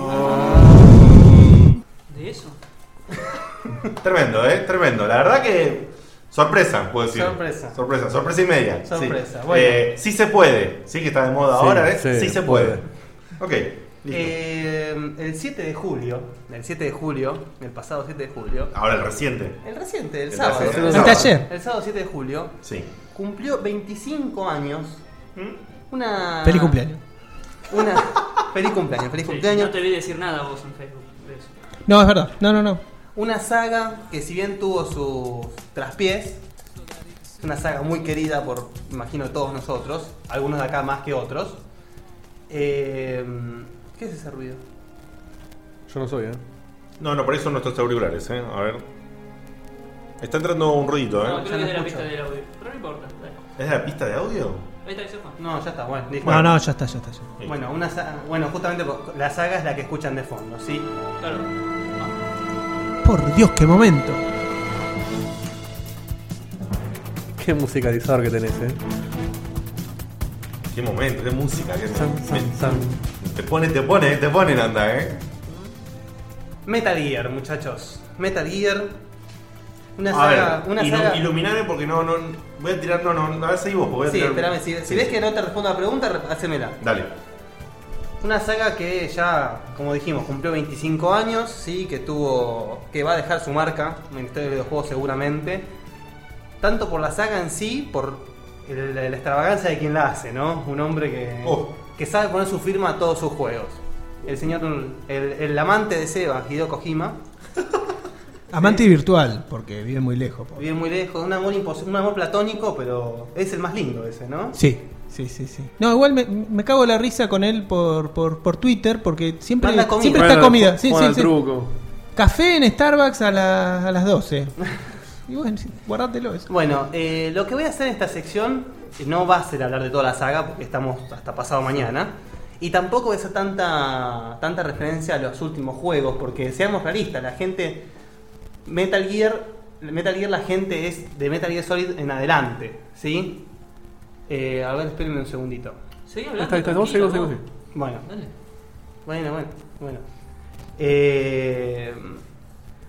¿De eso? Tremendo, Tremendo. La verdad que... Sorpresa, puedo decir. Sorpresa y media. Sorpresa, sí. bueno. Sí se puede. Sí que está de moda ahora, Sí se puede. Ok, listo. El 7 de julio, el pasado 7 de julio. Ahora el reciente. El sábado. Ayer. El sábado 7 de julio. Sí. Cumplió 25 años. Una... Feliz cumpleaños. Feliz cumpleaños. No te vi decir nada vos en Facebook de eso. No, es verdad. No. Una saga que si bien tuvo sus traspiés, es una saga muy querida por, imagino, todos nosotros, algunos de acá más que otros. ¿Qué es ese ruido? Yo no soy, No, por ahí son nuestros auriculares, A ver. Está entrando un ruidito, No, creo que es de la pista del audio, pero no importa. Dale. ¿Es de la pista de audio? Ahí está, se fue. No, ya está, bueno. Listo. No, ya está. Bueno, justamente la saga es la que escuchan de fondo, ¿sí? Claro. Por Dios, qué momento. Qué musicalizador que tenés, Qué momento, qué música. San. Te ponen, anda, Metal Gear, muchachos. Metal Gear. Una saga. saga. Iluminame porque no. Voy a tirar. No. A ver, seguí vos. Voy a Sí, tirar... espérame. Si ves que no te respondo la pregunta, hacémela. Dale. Una saga que ya, como dijimos, cumplió 25 años, sí, que va a dejar su marca en la historia de videojuegos seguramente. Tanto por la saga en sí, por la extravagancia de quien la hace, ¿no? Un hombre que sabe poner su firma a todos sus juegos. El señor, el amante de Seba, Hideo Kojima. Amante virtual, porque vive muy lejos. Vive muy lejos, un amor platónico, pero es el más lindo ese, ¿no? Sí. No, igual me cago la risa con él por Twitter, porque siempre está comida. Sí. Truco. Café en Starbucks a las 12. Y bueno, guardátelo eso. Bueno, lo que voy a hacer en esta sección no va a ser hablar de toda la saga, porque estamos hasta pasado mañana. Y tampoco voy a hacer tanta referencia a los últimos juegos, porque seamos realistas, la gente... Metal Gear, la gente es de Metal Gear Solid en adelante, ¿sí? A ver, espérenme un segundito. Seguí hablando. Está, vos seguimos. Bueno. Dale. Bueno.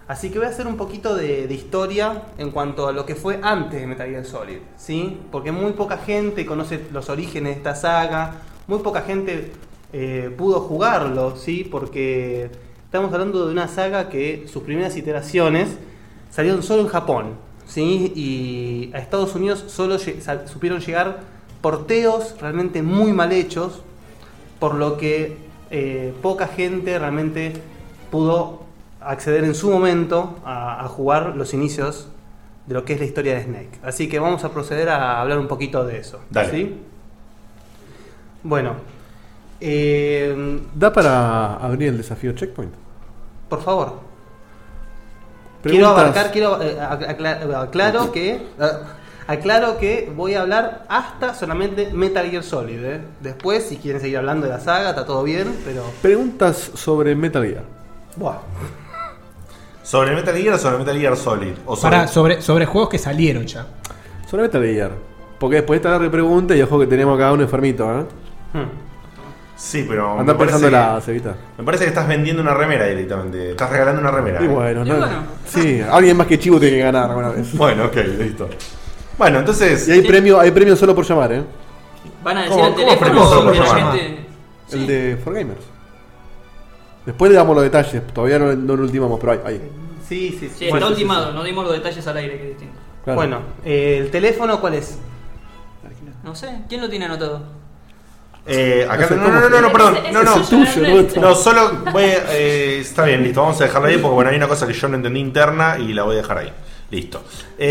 Así que voy a hacer un poquito de historia en cuanto a lo que fue antes de Metal Gear Solid, ¿sí? Porque muy poca gente conoce los orígenes de esta saga, muy poca gente pudo jugarlo, ¿sí? Porque estamos hablando de una saga que sus primeras iteraciones salieron solo en Japón, ¿sí? Y a Estados Unidos solo supieron llegar porteos realmente muy mal hechos, por lo que poca gente realmente pudo acceder en su momento a jugar los inicios de lo que es la historia de Snake. Así que vamos a proceder a hablar un poquito de eso. Dale. ¿Sí? Bueno, ¿Da para abrir el desafío Checkpoint? por favor. Preguntas. Aclaro que voy a hablar hasta solamente Metal Gear Solid. Después, si quieren seguir hablando de la saga, está todo bien, pero... Preguntas sobre Metal Gear. Buah. ¿Sobre Metal Gear o sobre Metal Gear Solid? O Sobre juegos que salieron ya. Sobre Metal Gear. Porque después está la pregunta y ojo que tenemos acá un enfermito, ¿eh? Sí, pero Anda pensando la cevita. me parece que estás vendiendo una remera directamente. Estás regalando una remera. Y bueno, Y no. bueno. Sí, alguien más que Chivo tiene que ganar alguna vez. Bueno, ok, listo. Bueno, entonces... Y hay premio solo por llamar, ¿eh? Van a decir ¿Cómo- el cómo teléfono premio solo que la por llamar? gente. El de 4Gamers. Después le damos los detalles. Todavía no lo ultimamos, pero ahí. Sí. Sí, está ultimado, no dimos los detalles al aire, que es distinto. Claro. Bueno, ¿el teléfono cuál es? No sé, ¿quién lo tiene anotado? Acá sé no, cómo perdón. Ese No, es el tuyo, nuestro. No, solo voy está bien, listo, vamos a dejarlo ahí porque bueno, hay una cosa que yo no entendí interna y la voy a dejar ahí. Listo.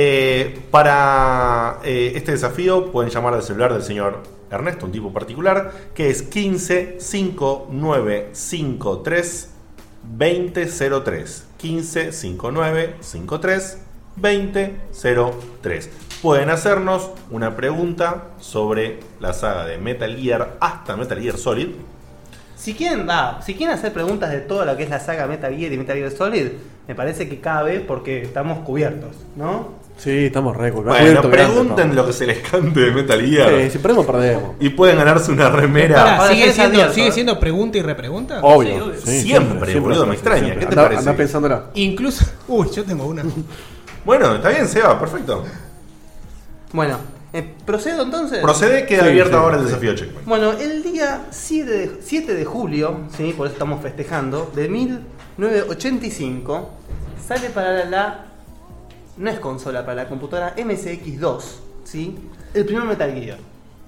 Para este desafío pueden llamar al celular del señor Ernesto, un tipo particular, que es 15 59 53 2003. 15 59 53 2003. Pueden hacernos una pregunta sobre la saga de Metal Gear hasta Metal Gear Solid. Si quieren hacer preguntas de toda lo que es la saga Metal Gear y Metal Gear Solid, me parece que cabe porque estamos cubiertos, ¿no? Sí, estamos re Bueno, pregunten lo que se les cante de Metal Gear. Sí, si perdemos, perdemos. Y pueden ganarse una remera. Pará, Ahora ¿sigue es abierto, siendo pregunta y repregunta? Obvio. Sí, obvio. Sí, Siempre, boludo, me extraña. ¿Qué te Andá- parece? andá pensándola. Incluso. Uy, yo tengo una. Bueno, está bien, Seba, perfecto. Bueno, ¿procedo entonces? Procede, queda Sí, abierto sí, ahora el sí. desafío Checkpoint. Bueno, el día 7 de julio, ¿sí? Por eso estamos festejando, de 1985, sale para no es consola, para la computadora MSX2, ¿sí? El primer Metal Gear.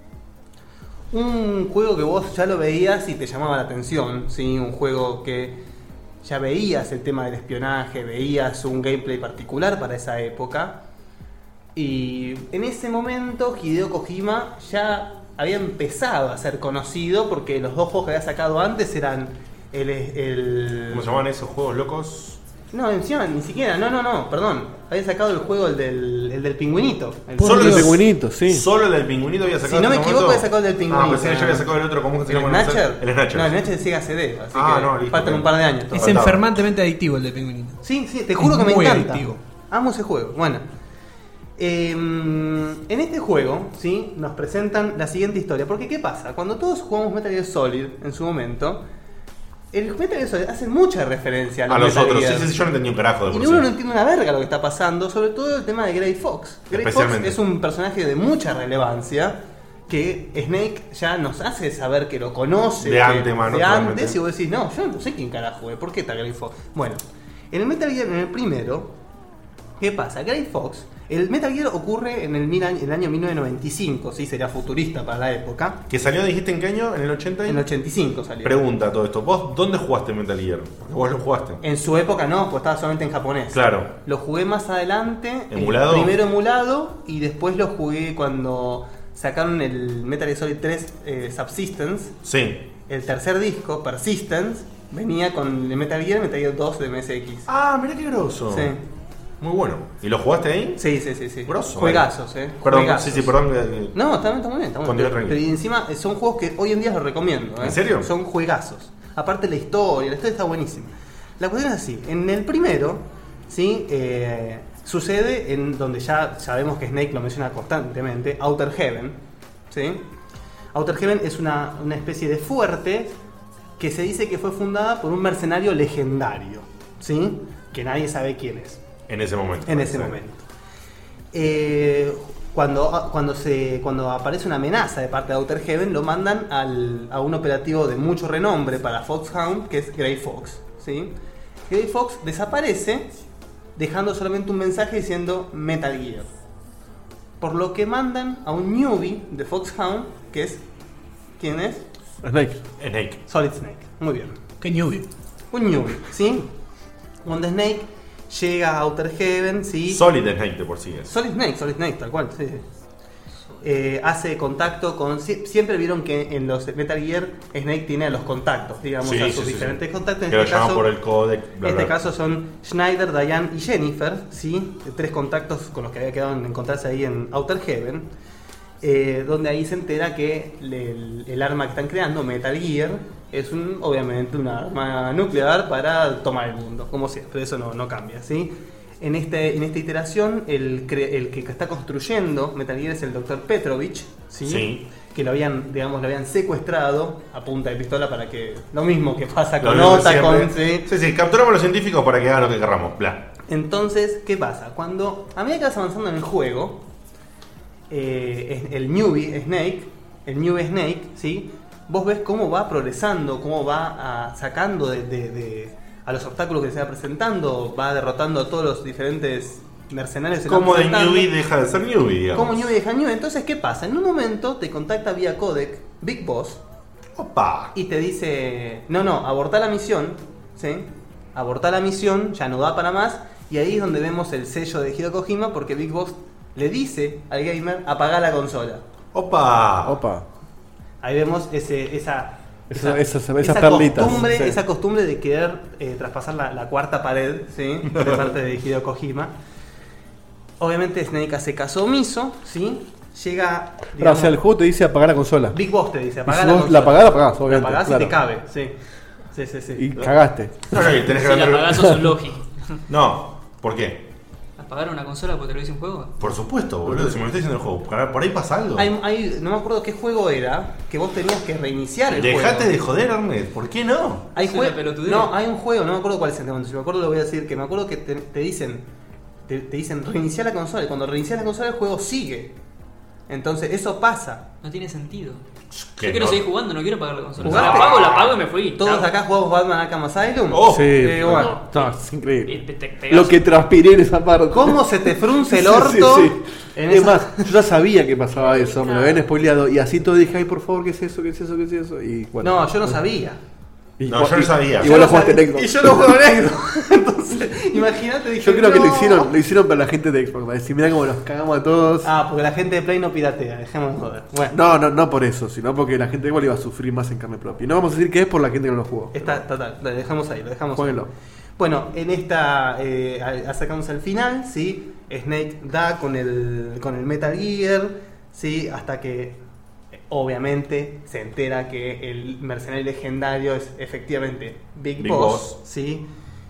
Un juego que vos ya lo veías y te llamaba la atención, ¿sí? Un juego que ya veías el tema del espionaje, veías un gameplay particular para esa época. Y en ese momento Hideo Kojima ya había empezado a ser conocido porque los dos juegos que había sacado antes eran el... ¿Cómo se llaman esos juegos locos? No, encima ni siquiera, no, perdón. Había sacado el juego el del pingüinito. Solo El el pingüinito, sí. Solo el del pingüinito había sacado. Si no me en ese equivoco, momento? había sacado el del pingüinito. Ah, pensé que yo había sacado el otro, ¿cómo que se ¿El llama? Snatcher? El Snatcher. No, el Snatcher es Sega CD, así Ah, que no, listo, faltan un ok. par de años. Es todavía. enfermantemente adictivo el de Pingüinito. Sí, te juro que me Muy encanta. adictivo. Amo ese juego. Bueno, en este juego, ¿sí? Nos presentan la siguiente historia. Porque, ¿qué pasa? Cuando todos jugamos Metal Gear Solid en su momento, el Metal Gear Solid hace mucha referencia A los Metal otros, Gear. sí, yo no entendí un carajo de Y por uno sí. no entiende una verga lo que está pasando, sobre todo el tema de Gray Fox. Gray Fox Especialmente. es un personaje de mucha relevancia que Snake ya nos hace saber que lo conoce De antemano, de antes, totalmente. y vos decís, no, yo no sé quién carajo es, ¿por qué está Gray Fox? Bueno, en el Metal Gear, en el primero, ¿qué pasa? Gray Fox, el Metal Gear ocurre en el año 1995, sí, sería futurista para la época. ¿Que salió, dijiste, en qué año? ¿En el 80? En el 85 salió. Pregunta todo esto. ¿Vos dónde jugaste Metal Gear? Porque vos lo jugaste. En su época no, pues estaba solamente en japonés. Claro. Lo jugué más adelante. ¿Emulado? Primero emulado y después lo jugué cuando sacaron el Metal Gear Solid 3 Subsistence. Sí. El tercer disco, Persistence, venía con el Metal Gear 2 de MSX. Ah, mirá qué grosso. Sí. Muy bueno. ¿Y lo jugaste ahí? Sí. Grosso. Juegazos, Perdón, Juegazos. sí, perdón. No, está muy bien, está muy Continúa bien. tranquilo. Pero y encima son juegos que hoy en día los recomiendo. ¿En serio? Son juegazos. Aparte la historia está buenísima. La cuestión es así, en el primero, ¿sí? Sucede en donde ya sabemos que Snake lo menciona constantemente, Outer Heaven, ¿sí? Outer Heaven es una especie de fuerte que se dice que fue fundada por un mercenario legendario, ¿sí? que nadie sabe quién es. En ese momento. En ese momento. Cuando aparece una amenaza de parte de Outer Heaven, lo mandan a un operativo de mucho renombre para Foxhound, que es Grey Fox, ¿sí? Grey Fox desaparece, dejando solamente un mensaje diciendo Metal Gear. Por lo que mandan a un newbie de Foxhound, que es... ¿Quién es? Snake. Solid Snake. Muy bien. ¿Qué newbie? Un newbie, ¿sí? Cuando Snake llega a Outer Heaven, ¿sí? Solid Snake de por sí es. Solid Snake, tal cual, sí. Hace contacto con... Siempre vieron que en los Metal Gear Snake tiene a los contactos, digamos, Sí, a sus sí, diferentes contactos. Que lo llaman por el codec. En este caso son Schneider, Diane y Jennifer, ¿sí? 3 contactos con los que había quedado en encontrarse ahí en Outer Heaven. Donde ahí se entera que el arma que están creando, Metal Gear, es obviamente una arma nuclear para tomar el mundo, como siempre, eso no cambia, ¿sí? En esta iteración, el que está construyendo Metal Gear es el Dr. Petrovich, ¿sí? Sí. Que lo habían secuestrado a punta de pistola para que... Lo mismo que pasa Lo con mismo Ota, siempre. Sí, capturamos a los científicos para que hagan lo que querramos, bla. Entonces, ¿qué pasa? A medida que vas avanzando en el juego, el newbie Snake, ¿sí? Vos ves cómo va progresando, cómo va sacando a los obstáculos que se va presentando, va derrotando a todos los diferentes mercenarios. Como de newbie deja de ser newbie, digamos. Como newbie deja newbie. Entonces, ¿qué pasa? En un momento te contacta vía codec Big Boss. ¡Opa! Y te dice, no, abortá la misión, ¿sí? Abortá la misión, ya no da para más. Y ahí es donde vemos el sello de Hideo Kojima, porque Big Boss le dice al gamer, apagá la consola. ¡Opa! Ahí vemos esa perlitas, costumbre, sí. esa costumbre de querer traspasar la cuarta pared, ¿sí? De parte de Hideo Kojima. Obviamente Snake hace caso omiso, ¿sí? Llega... Pero, o sea, el juego te dice apagar la consola. Big Boss te dice Y apagar si la vos consola. la apagás, obviamente. La apagás claro. y te cabe, sí. Y cagaste. No, tenés que Si la ganar- apagás sos un logi. No, ¿por qué? ¿Apagar una consola porque te lo dice un juego? Por supuesto, boludo, si me lo está diciendo el juego. Por ahí pasa algo. No me acuerdo qué juego era, que vos tenías que reiniciar el Dejate juego. de joder, Ernest, ¿por qué no? Hay Es una jue- pelotudez. No, hay un juego, no me acuerdo cuál es el momento. Si me acuerdo lo voy a decir, que me acuerdo que te dicen reiniciar la consola, y cuando reinicias la consola el juego sigue. Entonces eso pasa. No tiene sentido. ¿Qué Yo quiero no? seguir jugando, no quiero apagar la consola. Si ¿Jugaste? la apago y me fui. Todos Chao. acá jugamos Batman Arkham Asylum. Oh, Sí, bueno. no, es increíble. Te pegás. Lo que transpiré en esa parte. ¿Cómo se te frunce el Sí, orto? sí. en Es esa- más, yo ya sabía que pasaba eso, me lo habían spoileado. Y así todo dije, ay, por favor, ¿qué es eso? ¿Qué es eso? ¿Qué es eso? Y bueno. No, yo no sabía. No, yo no sabía. Igual lo jugaste en Xbox. Y yo lo juego en Xbox. Entonces, imagínate, dije, Yo creo que no. lo hicieron para la gente de Xbox. Para decir, mirá cómo los cagamos a todos. Ah, porque la gente de Play no piratea, dejemos de joder. Bueno, No por eso, sino porque la gente igual iba a sufrir más en carne propia. Y no vamos a decir que es por la gente que no lo jugó. está total, lo dejamos ahí, lo dejamos ahí. Jueguenlo. Bueno, en esta acercamos al final, ¿sí? Snake da con el Metal Gear, ¿sí? Hasta que obviamente se entera que el mercenario legendario es efectivamente Big Big Boss, Boss. ¿sí?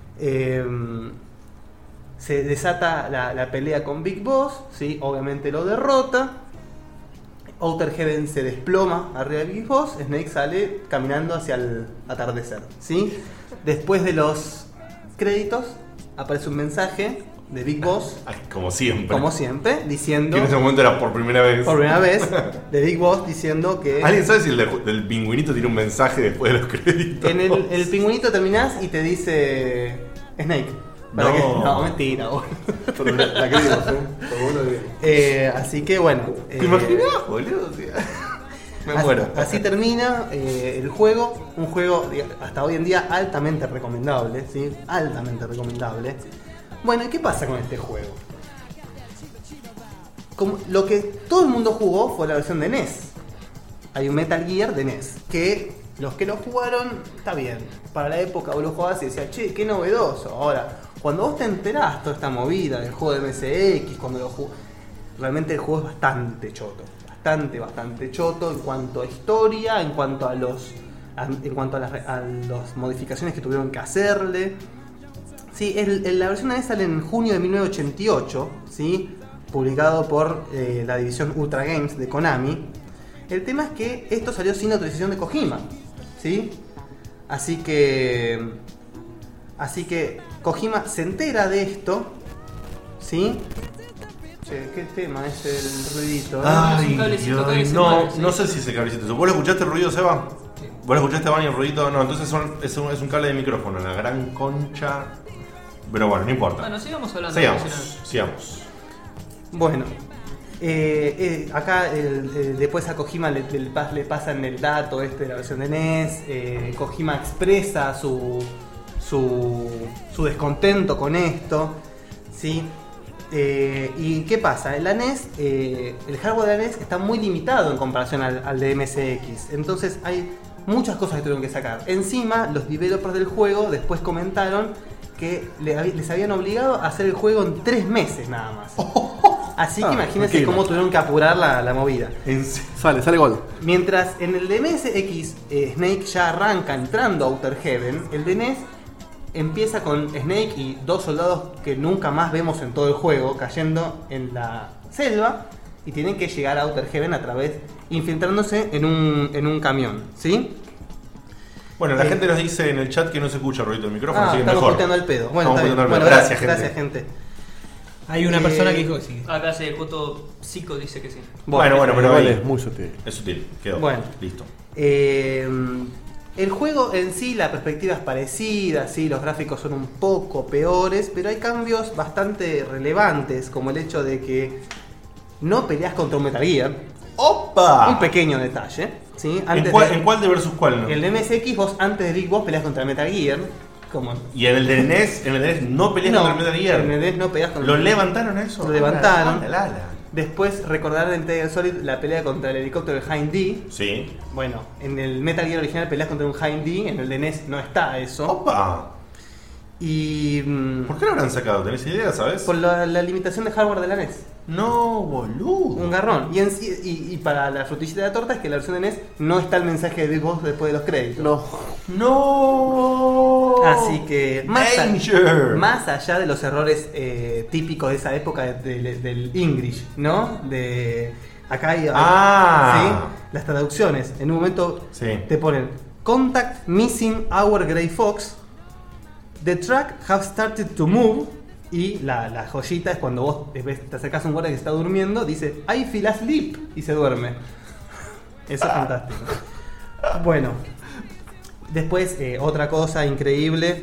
Se desata la pelea con Big Boss, ¿sí? Obviamente lo derrota. Outer Heaven se desploma arriba de Big Boss. Snake sale caminando hacia el atardecer, ¿sí? Después de los créditos aparece un mensaje de Big Boss, Ay, como siempre. diciendo Que en ese momento era por primera vez. por primera vez de Big Boss diciendo que ¿Alguien sabe si el del pingüinito tiene un mensaje después de los créditos? en el pingüinito terminás y te dice Snake. ¿Para No. qué? No, mentira, boludo. Pero la queríamos, Así que bueno. ¿Te imaginas, boludo? O sea, me muero. Así termina el juego, un juego hasta hoy en día altamente recomendable, ¿sí? Altamente recomendable. Bueno, ¿y qué pasa con este juego? Como lo que todo el mundo jugó fue la versión de NES. Hay un Metal Gear de NES, que los que lo jugaron, está bien. Para la época vos lo jugabas y decías, che, qué novedoso. Ahora, cuando vos te enterás toda esta movida del juego de MSX, cuando lo jugás, realmente el juego es bastante choto. Bastante choto en cuanto a historia, en cuanto a las modificaciones que tuvieron que hacerle. Sí, la versión de NES sale en junio de 1988, ¿sí? Publicado por la división Ultra Games de Konami. El tema es que esto salió sin autorización de Kojima, ¿sí? Así que Kojima se entera de esto, ¿sí? Che, ¿qué tema es el ruidito? Ay, un cablecito Dios, que se no, mueve, sí. no sé si es el cablecito. ¿Vos lo escuchaste el ruido, Seba? ¿Vos lo escuchaste, Vani, el ruidito? No, entonces es un cable de micrófono, la gran concha. Pero bueno, no importa. Bueno, sigamos hablando. Sigamos. Bueno, acá después a Kojima le pasan el dato de la versión de NES. Kojima expresa su descontento con esto, ¿sí? ¿Y qué pasa? En la NES, el hardware de la NES está muy limitado en comparación al de MSX. Entonces hay muchas cosas que tuvieron que sacar. Encima, los developers del juego después comentaron que les habían obligado a hacer el juego en 3 meses nada más. Así que imagínense cómo tuvieron que apurar la movida. Sale gol. Mientras en el de MSX Snake ya arranca entrando a Outer Heaven, el de NES empieza con Snake y 2 soldados que nunca más vemos en todo el juego cayendo en la selva y tienen que llegar a Outer Heaven a través, infiltrándose en un camión, ¿sí? Bueno, la gente nos dice en el chat que no se escucha el ruido del micrófono, así que estamos mejor. puteando el pedo. Bueno, Estamos puteando el bueno, pedo. Gracias, gente. Hay una persona que dijo que sí. Acá se justo Psico dice que sí. Bueno, pero Igual ahí es muy sutil. es sutil. Quedó. Bueno. Listo. El juego en sí, la perspectiva es parecida, sí, los gráficos son un poco peores, pero hay cambios bastante relevantes, como el hecho de que no peleas contra un Metal Gear. ¡Opa! Un pequeño detalle, ¿sí? ¿En cuál de versus cuál? No? El de MSX, vos antes de Big Boss peleas contra el Metal Gear. Como... Y en el de NES, no peleas contra el Metal Gear. En el NES no peleas contra ¿Lo el levantaron eso? Lo levantaron. La. Después recordar en Metal Gear Solid la pelea contra el helicóptero de Hind D. Sí. Bueno, en el Metal Gear original peleas contra un Hind D, en el de NES no está eso. ¡Opa! Y... ¿Por qué lo habrán sacado? ¿Tenés idea, sabes? Por la limitación de hardware de la NES. No, boludo. Un garrón. Y para la frutillita de la torta es que en la versión de NES no está el mensaje de Big Boss después de los créditos. No. Así que Danger. más allá de los errores típicos de esa época del English, ¿no? De acá hay ¿sí? Las traducciones. En un momento te ponen Contact Missing Our Grey Fox. The track have started to move. Y la joyita es cuando vos te acercás a un guardia que está durmiendo, dice I feel asleep y se duerme. Eso es fantástico. Bueno, después otra cosa increíble.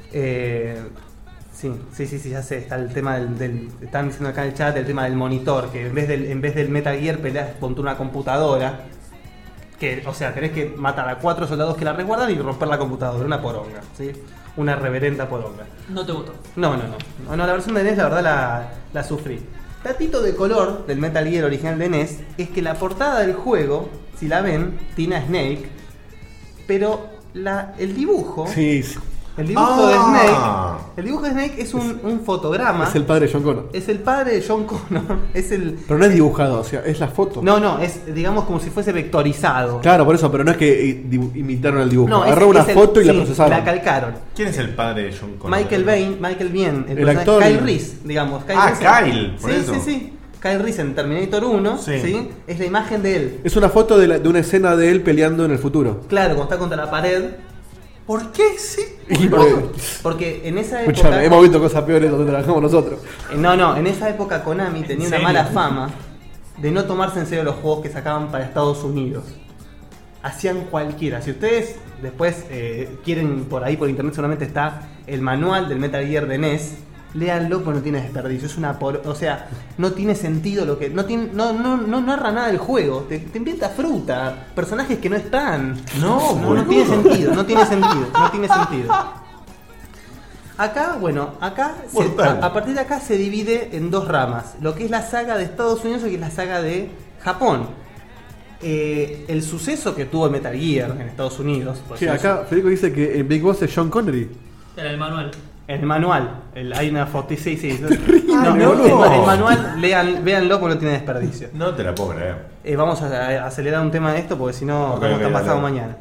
Sí, ya sé, está el tema están diciendo acá en el chat el tema del monitor, que en vez del Metal Gear peleas contra una computadora. Que, o sea, tenés que matar a 4 soldados que la resguardan y romper la computadora, una poronga, ¿sí? Una reverenda poronga. ¿No te gustó? No, la versión de NES la verdad la sufrí. Datito de color del Metal Gear original de NES es que la portada del juego, si la ven, tiene a Snake, pero el dibujo... Sí. El dibujo de Snake. El dibujo de Snake es un fotograma. Es el padre de John Connor. Es el padre de John Connor. Pero no es dibujado, o sea, es la foto. No, es digamos como si fuese vectorizado. Claro, por eso, pero no es que imitaron el dibujo. No, agarró una foto y la procesaron. La calcaron. ¿Quién es el padre de John Connor? Michael Biehn, el actor. Kyle Reese, digamos. Kyle, por eso. Sí. Kyle Reese en Terminator 1, sí. Es la imagen de él. Es una foto de una escena de él peleando en el futuro. Claro, cuando está contra la pared. ¿Por qué sí? Porque en esa época... Escuchame, hemos visto cosas peores donde trabajamos nosotros. No, en esa época Konami tenía una mala fama de no tomarse en serio los juegos que sacaban para Estados Unidos. Hacían cualquiera. Si ustedes después quieren, por ahí por internet seguramente está el manual del Metal Gear de NES, léanlo porque no tiene desperdicio. Es o sea, no tiene sentido lo que... No narra nada del juego. Te inventa fruta, personajes que no están. No tiene sentido. No tiene sentido. Acá, a partir de acá se divide en 2 ramas. Lo que es la saga de Estados Unidos y lo que es la saga de Japón. El suceso que tuvo el Metal Gear en Estados Unidos... Sí, acá Federico dice que el Big Boss es John Connery. Era el manual. En el manual, hay una foto, sí. El manual, véanlo porque no tiene desperdicio. No te la puedo creer. Vamos a acelerar un tema de esto porque si no vamos a estar pasado mañana.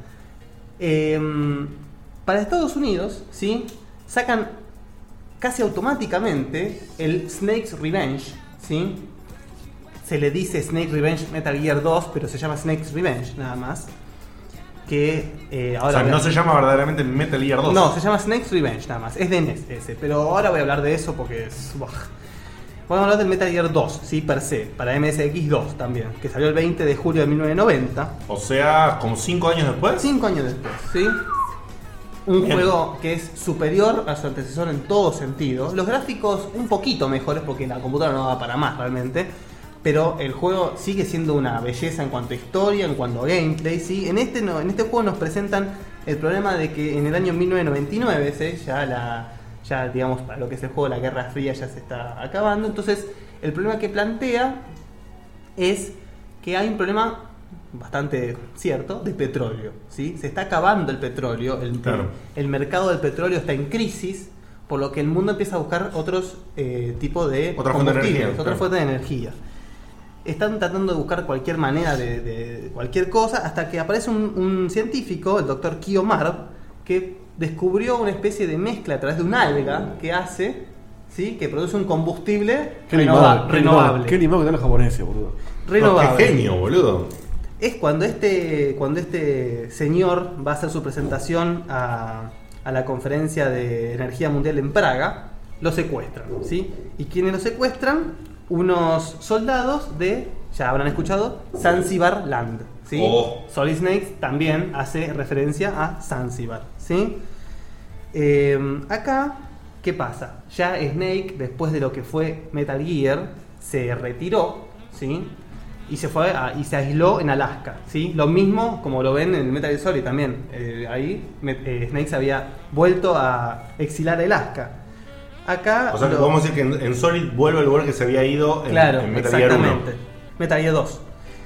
Para Estados Unidos, ¿sí? Sacan casi automáticamente el Snake's Revenge, ¿sí? Se le dice Snake Revenge Metal Gear 2, pero se llama Snake's Revenge nada más. que O ahora... sea, no se llama verdaderamente Metal Gear 2. No, se llama Snake's Revenge nada más, es de NES ese, pero ahora voy a hablar de eso porque es... buah. Vamos a hablar del Metal Gear 2, sí, per se, para MSX2 también, que salió el 20 de julio de 1990. O sea, como 5 años después. 5 años después, ¿sí? Un Bien. juego que es superior a su antecesor en todo sentido. Los gráficos un poquito mejores porque la computadora no da para más realmente. Pero el juego sigue siendo una belleza en cuanto a historia, en cuanto a gameplay, ¿sí? En este juego nos presentan el problema de que en el año 1999, ¿sí? Ya digamos, para lo que es el juego, la Guerra Fría ya se está acabando. Entonces, el problema que plantea es que hay un problema bastante cierto de petróleo, ¿sí? Se está acabando el petróleo, Claro. el mercado del petróleo está en crisis, por lo que el mundo empieza a buscar otros tipos de Otra fuente de combustibles, energía, otra claro. fuente de energía. Están tratando de buscar cualquier manera de cualquier cosa, hasta que aparece un científico, el doctor Kiyomar, que descubrió una especie de mezcla a través de un alga que hace, ¿sí? Que produce un combustible renovable. Qué limado que están los japoneses, boludo. Renovable. Qué genio, boludo. Es cuando este señor va a hacer su presentación a la conferencia de energía mundial en Praga, lo secuestran, ¿sí? ¿Y quiénes lo secuestran? Unos soldados de, ya habrán escuchado, Zanzibar Land, ¿sí? Oh. Solid Snake también hace referencia a Zanzibar, ¿sí? Acá, ¿qué pasa? Ya Snake, después de lo que fue Metal Gear, se retiró, ¿sí? Y se fue y se aisló en Alaska, ¿sí? Lo mismo como lo ven en Metal Gear Solid también. Snake se había vuelto a exilar a Alaska. Acá O sea, que podemos decir que en Solid vuelve al lugar que se había ido en, claro, en Metal Gear 1. exactamente. Metal Gear 2.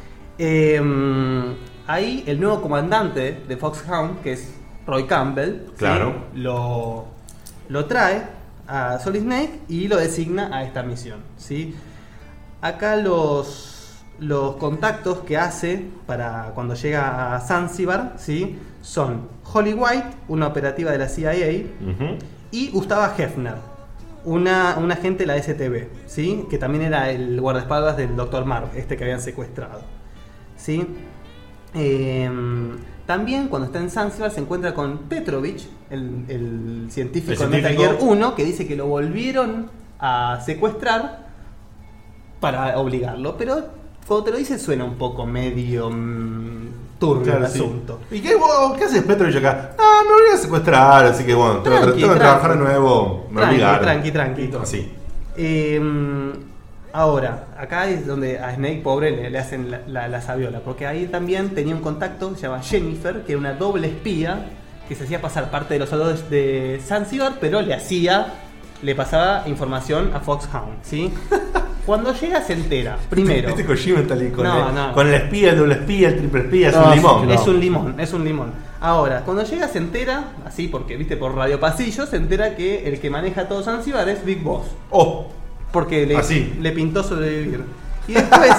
Ahí el nuevo comandante de Foxhound, que es Roy Campbell, ¿sí? Claro. lo trae a Solid Snake y lo designa a esta misión, ¿sí? Acá los contactos que hace para cuando llega a Zanzibar, ¿sí? Son Holly White, una operativa de la CIA, y Gustava Hefner, un agente de la STB, ¿sí? Que también era el guardaespaldas del Dr. Marv, este que habían secuestrado, ¿sí? También cuando está en Zanzibar se encuentra con Petrovich, el científico de Metal Gear 1, que dice que lo volvieron a secuestrar para obligarlo, pero cuando te lo dice suena un poco medio turbio Claro, el sí. asunto. ¿Y qué haces, Petrovich, acá? No, me voy a secuestrar, así que bueno, tengo que trabajar de nuevo. Me obligaron. Tranqui. Así. Ahora, acá es donde a Snake, pobre, le hacen la sabiola, porque ahí también tenía un contacto, se llama Jennifer, que era una doble espía, que se hacía pasar parte de los soldados de Zanzibar, pero le pasaba información a Foxhound, ¿sí? Cuando llega se entera, primero. Este Kojima está ahí No. con el espía, el doble espía, el triple espía, es No, un limón. sí, Es un limón. Ahora, cuando llega se entera, así porque, viste, por radio pasillo, se entera que el que maneja todo Zanzibar es Big Boss. Oh, Porque así. le pintó sobrevivir. Y después.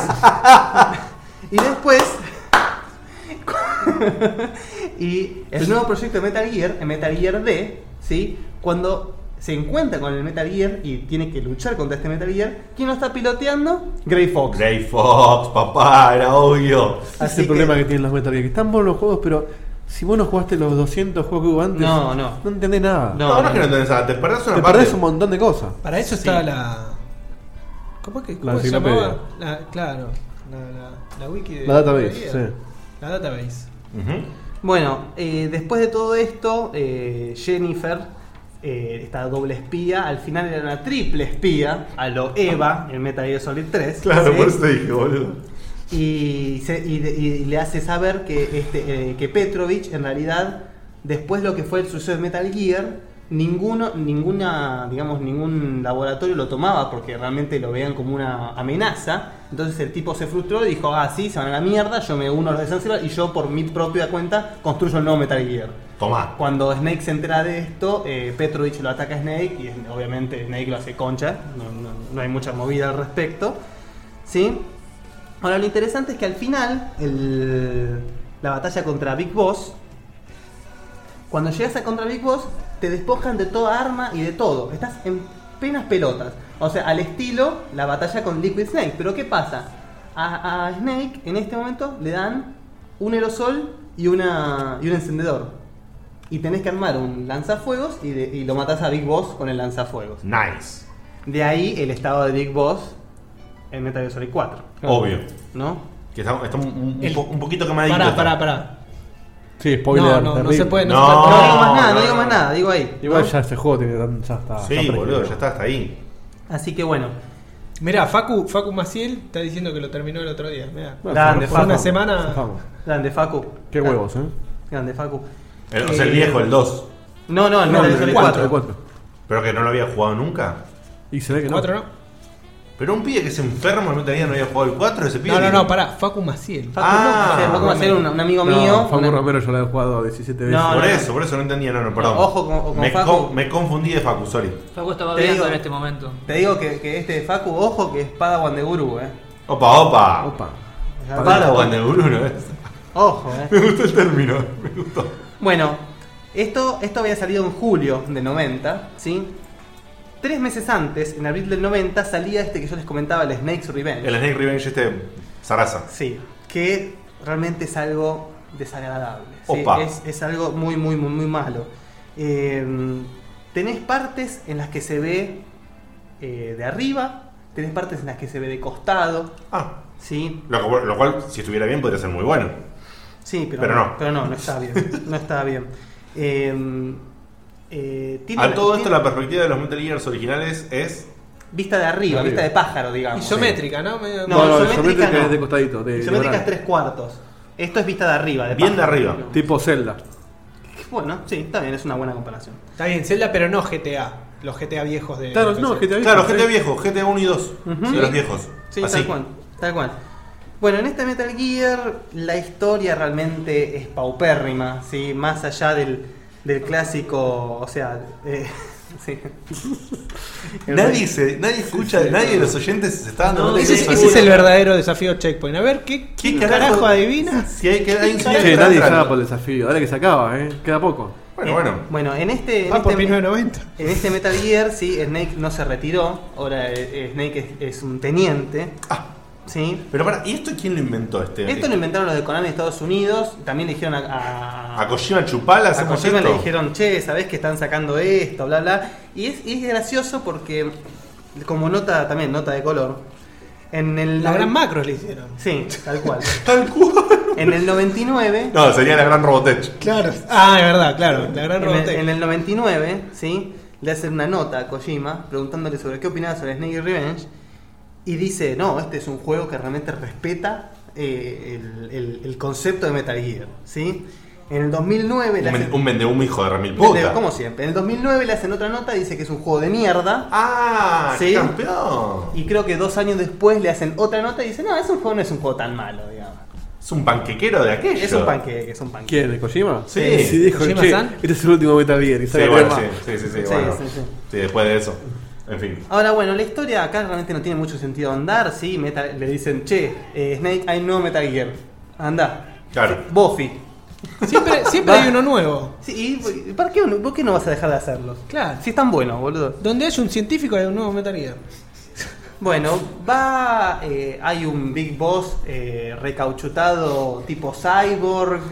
Y el nuevo proyecto de Metal Gear, el Metal Gear D, ¿sí? Cuando se encuentra con el Metal Gear y tiene que luchar contra este Metal Gear, ¿quién lo está piloteando? Gray Fox. Gray Fox, papá, era obvio. Ese es el problema que tienen los Metal Gear, que están buenos los juegos, pero si vos no jugaste los 200 juegos que hubo antes, No entendés nada. No, No, es que no entendés nada, te perdés una Te parte. perdés un montón de cosas. Para eso está la. ¿Cómo es que La se enciclopedia. llamaba? Claro, la wiki de La database, Metal Gear. sí. La database. Ujú. Bueno, después de todo esto, Jennifer, esta doble espía, al final era una triple espía, a lo Eva en Metal Gear Solid 3. Claro, ¿sí? por eso te dije, boludo. Y le hace saber que Petrovich, en realidad, después de lo que fue el suceso de Metal Gear, ningún laboratorio lo tomaba porque realmente lo veían como una amenaza. Entonces el tipo se frustró y dijo, sí, se van a la mierda, yo me uno a los de Zanzibar y yo por mi propia cuenta construyo el nuevo Metal Gear. Tomá. Cuando Snake se entera de esto, Petrovich lo ataca a Snake y obviamente Snake lo hace concha, no hay mucha movida al respecto, ¿sí? Ahora lo interesante es que al final, la batalla contra Big Boss, cuando llegas a contra Big Boss, te despojan de toda arma y de todo. Estás en penas pelotas. O sea, al estilo la batalla con Liquid Snake. Pero ¿qué pasa? A Snake en este momento le dan un aerosol y un encendedor. Y tenés que armar un lanzafuegos y lo matás a Big Boss con el lanzafuegos. Nice. De ahí el estado de Big Boss en Metal Gear Solid 4. Obvio. ¿No? Que está un poquito quemadito. Pará. Sí, spoiler. No se puede. No digo más nada, digo ahí. Igual ¿no? ya este juego ya está. Sí, boludo, ya está hasta ahí. Así que bueno. Mirá, Facu Maciel está diciendo que lo terminó el otro día. Mirá. Grande, Fue Facu. una semana. Zafamos. Grande, Facu. Qué huevos, Grande, Facu. O sea, el viejo, el 2. No, el Metal Gear Solid 4. El 4. Pero que no lo había jugado nunca. Y se ve que no. 4 no. Pero un pibe que se enferma no tenía, no había jugado el 4, ese pibe. No, pará. Facu Maciel. Facu Maciel, un amigo mío. Facu Romero yo lo he jugado 17 veces. Por eso no entendía, perdón. Ojo con Facu. Me confundí de Facu, sorry. Facu estaba Te viendo digo- en este momento. Te digo que este Facu, ojo que es Padawan de Gurú, Opa. Padawan de Gurú, ¿no es? Ojo, Me gustó el término, me gustó. Bueno, esto había salido en julio del 90, ¿sí? 3 meses antes, en abril del 90, salía este que yo les comentaba, el Snake's Revenge. El Snake Revenge Sarasa. Sí, que realmente es algo desagradable. ¿sí? Opa. Es algo muy malo. Tenés partes en las que se ve de arriba, tenés partes en las que se ve de costado. ¿sí? Lo cual, si estuviera bien, podría ser muy bueno. Sí, Pero no. Pero no está bien. No está bien. A todo esto, la perspectiva de los Metal Gears originales es vista de arriba, vista de pájaro, digamos. Isométrica, ¿no? No, isométrica no. es de costadito. Isométrica es 3/4. Esto es vista de arriba. Bien de arriba. Tipo Zelda. Bueno, sí, está bien, es una buena comparación. Está bien, Zelda, pero no GTA. Los GTA viejos de. Claro, de no, PC. GTA Claro, GTA viejo, GTA 1 y 2. De los viejos. Sí, Así. tal cual. Bueno, en este Metal Gear la historia realmente es paupérrima, ¿sí? Más allá del clásico, o sea... sí. Nadie escucha, nadie de los oyentes se está dando cuenta Ese de es el verdadero desafío Checkpoint. A ver, ¿qué carajo adivina? Si hay un señor Che, que está nadie entrando. sabe por el desafío. Dale que se acaba, queda poco. Bueno. En este por 1990. En este Metal Gear, sí, Snake no se retiró. Ahora Snake es un teniente. ¿sí? Pero ¿y esto quién lo inventó? Esto lo inventaron los de Konami de Estados Unidos. También le dijeron a Kojima Chupala, a Kojima le dijeron, che, ¿sabés que están sacando esto? Bla, bla. Y es gracioso porque, como nota de color, en el... La gran macro le hicieron. Sí, tal cual. Tal cual. En el 99... No, sería la gran Robotech. Claro. Ah, es verdad, claro. La gran Robotech. En el 99, ¿sí? Le hacen una nota a Kojima preguntándole sobre qué opinaba sobre Snake Revenge. Y dice, no, este es un juego que realmente respeta el concepto de Metal Gear, ¿sí? En el 2009... Un vendehumo hijo de remil puta. Como siempre. En el 2009 le hacen otra nota y dice que es un juego de mierda. ¡Ah! ¿sí? ¡Qué campeón! Y creo que 2 años después le hacen otra nota y dice, no, no es un juego tan malo, digamos. Es un panquequero de aquello. Es un panqueque, ¿Quién? ¿De Kojima? Sí. Sí, dijo, che, este es el último Metal Gear. Y Sí, sabe bueno, más. sí, bueno. Sí, después de eso. En fin. Ahora, bueno, la historia acá realmente no tiene mucho sentido andar, ¿sí? Le dicen, che, Snake, hay un nuevo Metal Gear. Anda. Claro. Buffy. Siempre hay uno nuevo. Sí, ¿y por qué no vas a dejar de hacerlo? Claro. Si es tan bueno, boludo. Donde hay un científico hay un nuevo Metal Gear. Bueno, hay un Big Boss recauchutado tipo cyborg.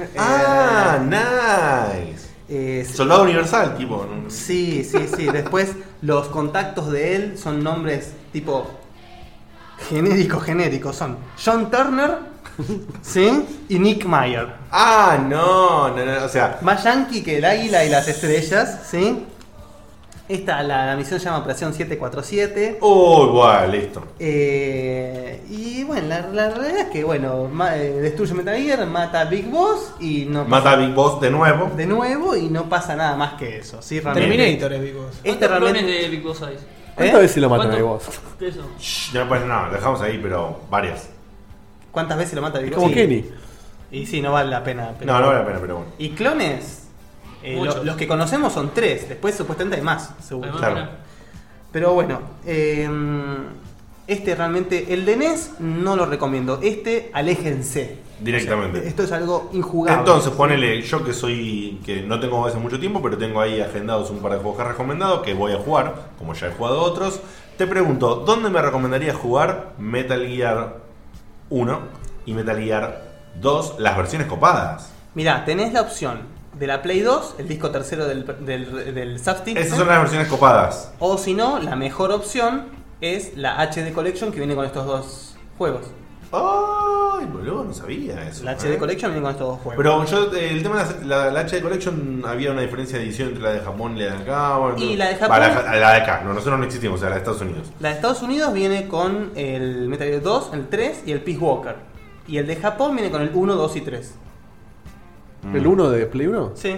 Nice. Soldado universal, tipo. ¿no? Sí. Después los contactos de él son nombres tipo genéricos. Son John Turner, ¿sí? Y Nick Meyer. No. O sea, más yankee que el águila y las estrellas, ¿sí? La misión se llama Operación 747. Igual, listo. Y bueno, la realidad es que, bueno, destruye Metal Gear, mata a Big Boss y no mata a Big Boss de nuevo. De nuevo y no pasa nada más que eso, ¿sí? Realmente. Terminator es Big Boss. ¿Cuántos clones de Big Boss hay? ¿Cuántas veces lo matan a Big Boss? Eso. Ya pues no, dejamos ahí, pero varias. ¿Cuántas veces lo mata Big Boss? Como Kenny. Y sí, no vale la pena. No vale la pena, pero bueno. ¿Y clones? Los que conocemos son 3, después supuestamente hay más, seguro. Claro. Pero bueno, realmente, el de NES no lo recomiendo. Aléjense. Directamente. O sea, esto es algo injugable. Entonces, ponele, yo que no tengo hace mucho tiempo, pero tengo ahí agendados un par de juegos que he recomendado, que voy a jugar, como ya he jugado otros. Te pregunto, ¿dónde me recomendarías jugar Metal Gear 1 y Metal Gear 2, las versiones copadas? Mirá, tenés la opción de la Play 2, el disco tercero del Subsystem. Esas son las versiones copadas. O si no, la mejor opción es la HD Collection que viene con estos dos juegos. Ay, boludo, no sabía eso. La HD Collection viene con estos dos juegos. Pero yo, el tema de la HD Collection, había una diferencia de edición entre la de Japón y la de acá. Bueno, Y la de Japón- la de acá, no, nosotros no existimos, o sea, la de Estados Unidos. La de Estados Unidos viene con el Metal Gear 2, el 3 y el Peace Walker. Y el de Japón viene con el 1, 2 y 3. ¿El 1 de Play 1? Sí.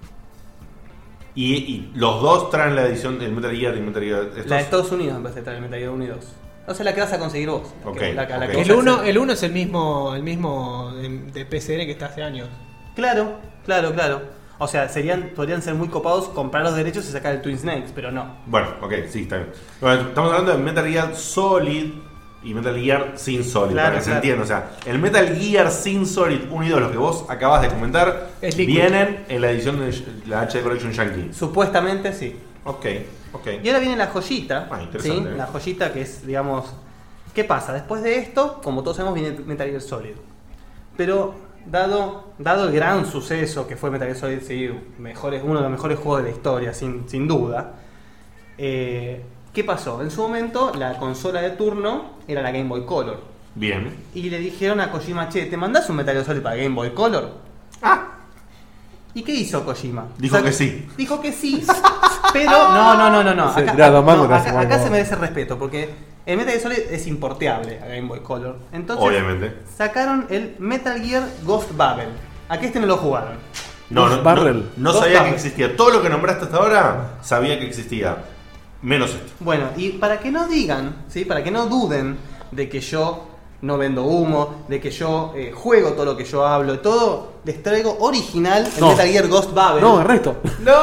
Y los dos traen la edición del Metal Gear y Metal Gear. La de Estados Unidos en vez de traer el Metal Gear 1 y 2. O sea, la que vas a conseguir vos. La Ok, que- la que ok. vas a El 1 es el mismo de PCN que está hace años. Claro. O sea, podrían ser muy copados comprar los derechos y sacar el Twin Snakes, pero no. Bueno, ok, sí, está bien. Bueno, estamos hablando de Metal Gear Solid y Metal Gear sin Solid, Claro, para que se claro. entienda. O sea, el Metal Gear sin Solid 1 y 2, los que vos acabas de comentar, Es Liquid. vienen en la edición de la HD Collection Yankee. Supuestamente sí. Ok. Y ahora viene la joyita. interesante, ¿sí? La joyita que es, digamos. ¿Qué pasa? Después de esto, como todos sabemos, viene Metal Gear Solid. Pero, dado el gran suceso que fue Metal Gear Solid, sí, uno de los mejores juegos de la historia, sin duda. ¿Qué pasó? En su momento, la consola de turno era la Game Boy Color. Bien. Y le dijeron a Kojima, che, ¿te mandás un Metal Gear Solid para Game Boy Color? ¿Y qué hizo Kojima? Dijo que sí. Dijo que sí. Pero no. Se Acá, tiraba dos mangos, acá casi, se merece respeto porque el Metal Gear Solid es importeable a Game Boy Color. Entonces Obviamente. sacaron el Metal Gear Ghost Babel. ¿A qué no lo jugaron? No Ghost sabía que Babel. existía. Todo lo que nombraste hasta ahora, sabía que existía. Menos esto. Bueno, y para que no digan, ¿sí? Para que no duden de que yo no vendo humo, de que yo juego todo lo que yo hablo, todo, les traigo original el No. Metal Gear Ghost Babel. No, el resto.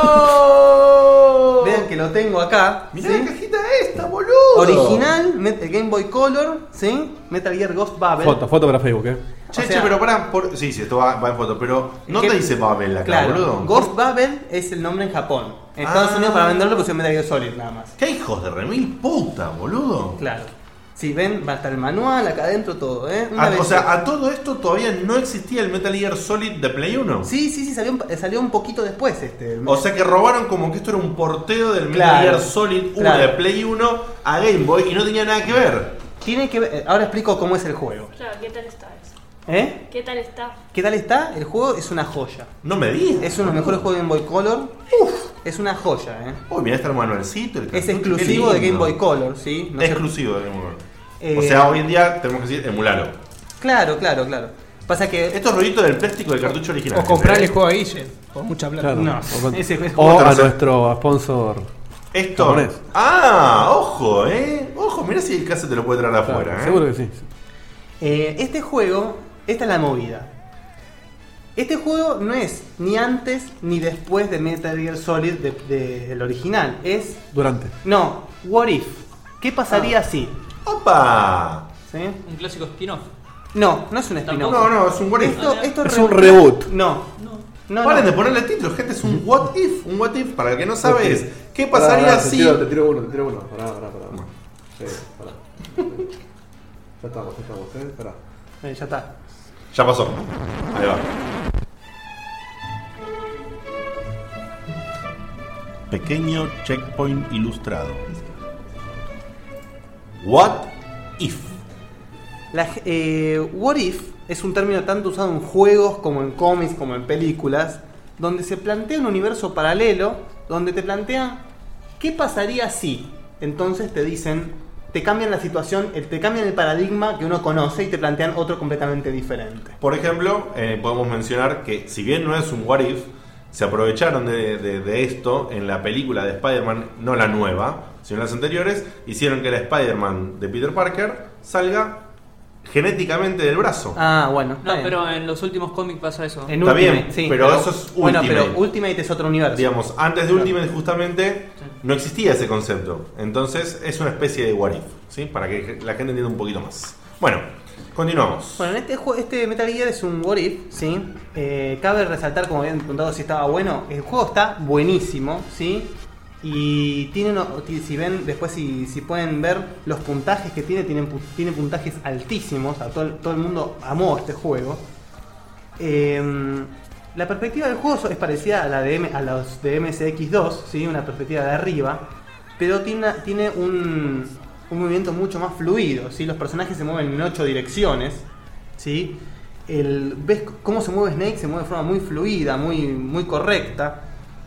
¡No! Vean que lo tengo acá. Mirá ¿sí? la cajita esta, boludo. Original, Game Boy Color, ¿sí? Metal Gear Ghost Babel. Foto para Facebook, Che, O sea- pero pará. Sí, esto va en foto, pero no ¿Qué? te dice Babel acá, Claro, boludo. Ghost Babel es el nombre en Japón. En Estados Unidos para venderlo pusieron Metal Gear Solid nada más. ¿Qué hijos de remil puta, boludo? Claro. Si ven, va a estar el manual acá adentro todo, ¿eh? O sea, a todo esto todavía no existía el Metal Gear Solid de Play 1. Sí, salió un poquito después O sea que robaron como que esto era un porteo del Metal Claro, Gear Solid 1 claro. de Play 1 a Game Boy y no tenía nada que ver. Tiene que ver, ahora explico cómo es el juego. Claro, ¿qué tal está eso? ¿Eh? ¿Qué tal está? ¿Qué tal está? El juego es una joya. No me digas. Es uno de los mejores juegos de Game Boy Color. Es una joya, ¿eh? Uy, mirá, está el manualcito. El Es cartucho, exclusivo qué de Game lindo. Boy Color, ¿sí? No sé- Exclusivo de Game Boy Color. O Eh, sea, hoy en día tenemos que decir emulalo. Claro. Pasa que Esto es ruidito del plástico del cartucho original. O comprarle ¿eh? juego a Guille por mucha plata. Claro. No, O, ese es o otro a ser. nuestro sponsor. Esto. Japonés. Ojo, Ojo, mirá si el caso te lo puede traer de Claro, afuera, seguro que sí. este juego, esta es la movida. Este juego no es ni antes ni después de Metal Gear Solid del original. Es. Durante. No, what if. ¿Qué pasaría si? ¡Opa! ¿Sí? Un clásico spin-off. No es un spin-off. No, es un what if. Esto Es un reboot. No. Paren de ponerle título, gente, es un what if. Un what if, para el que no sabe, es ¿qué pasaría Pará, si? Te tiro uno. Pará. Sí, pará. Ya estamos, pará. Ya está. Ya pasó. Ahí va. Pequeño checkpoint ilustrado. What if? What if es un término tanto usado en juegos como en cómics como en películas, donde se plantea un universo paralelo, donde te plantean qué pasaría si. Entonces te dicen, te cambian la situación, te cambian el paradigma que uno conoce y te plantean otro completamente diferente. Por ejemplo, podemos mencionar que si bien no es un what if, se aprovecharon de esto en la película de Spider-Man, no la nueva, sino las anteriores, hicieron que la Spider-Man de Peter Parker salga genéticamente del brazo. Bueno. No, pero en los últimos cómics pasa eso. En Está Ultimate, bien, sí, pero eso es Bueno, Ultimate. pero Ultimate es otro universo. Digamos, antes de Ultimate justamente no existía ese concepto. Entonces es una especie de what if, ¿sí? Para que la gente entienda un poquito más. Bueno, continuamos. Bueno, en este Metal Gear es un what if, ¿sí? Cabe resaltar, como habían preguntado si estaba bueno, el juego está buenísimo, ¿sí? Y tiene después si pueden ver los puntajes que tiene puntajes altísimos, todo el mundo amó este juego. La perspectiva del juego es parecida a la a los de MSX2, ¿sí? Una perspectiva de arriba, pero tiene un movimiento mucho más fluido, ¿sí? Los personajes se mueven en 8 direcciones, ¿sí? ¿Ves cómo se mueve Snake? Se mueve de forma muy fluida, muy correcta.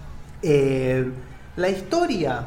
La historia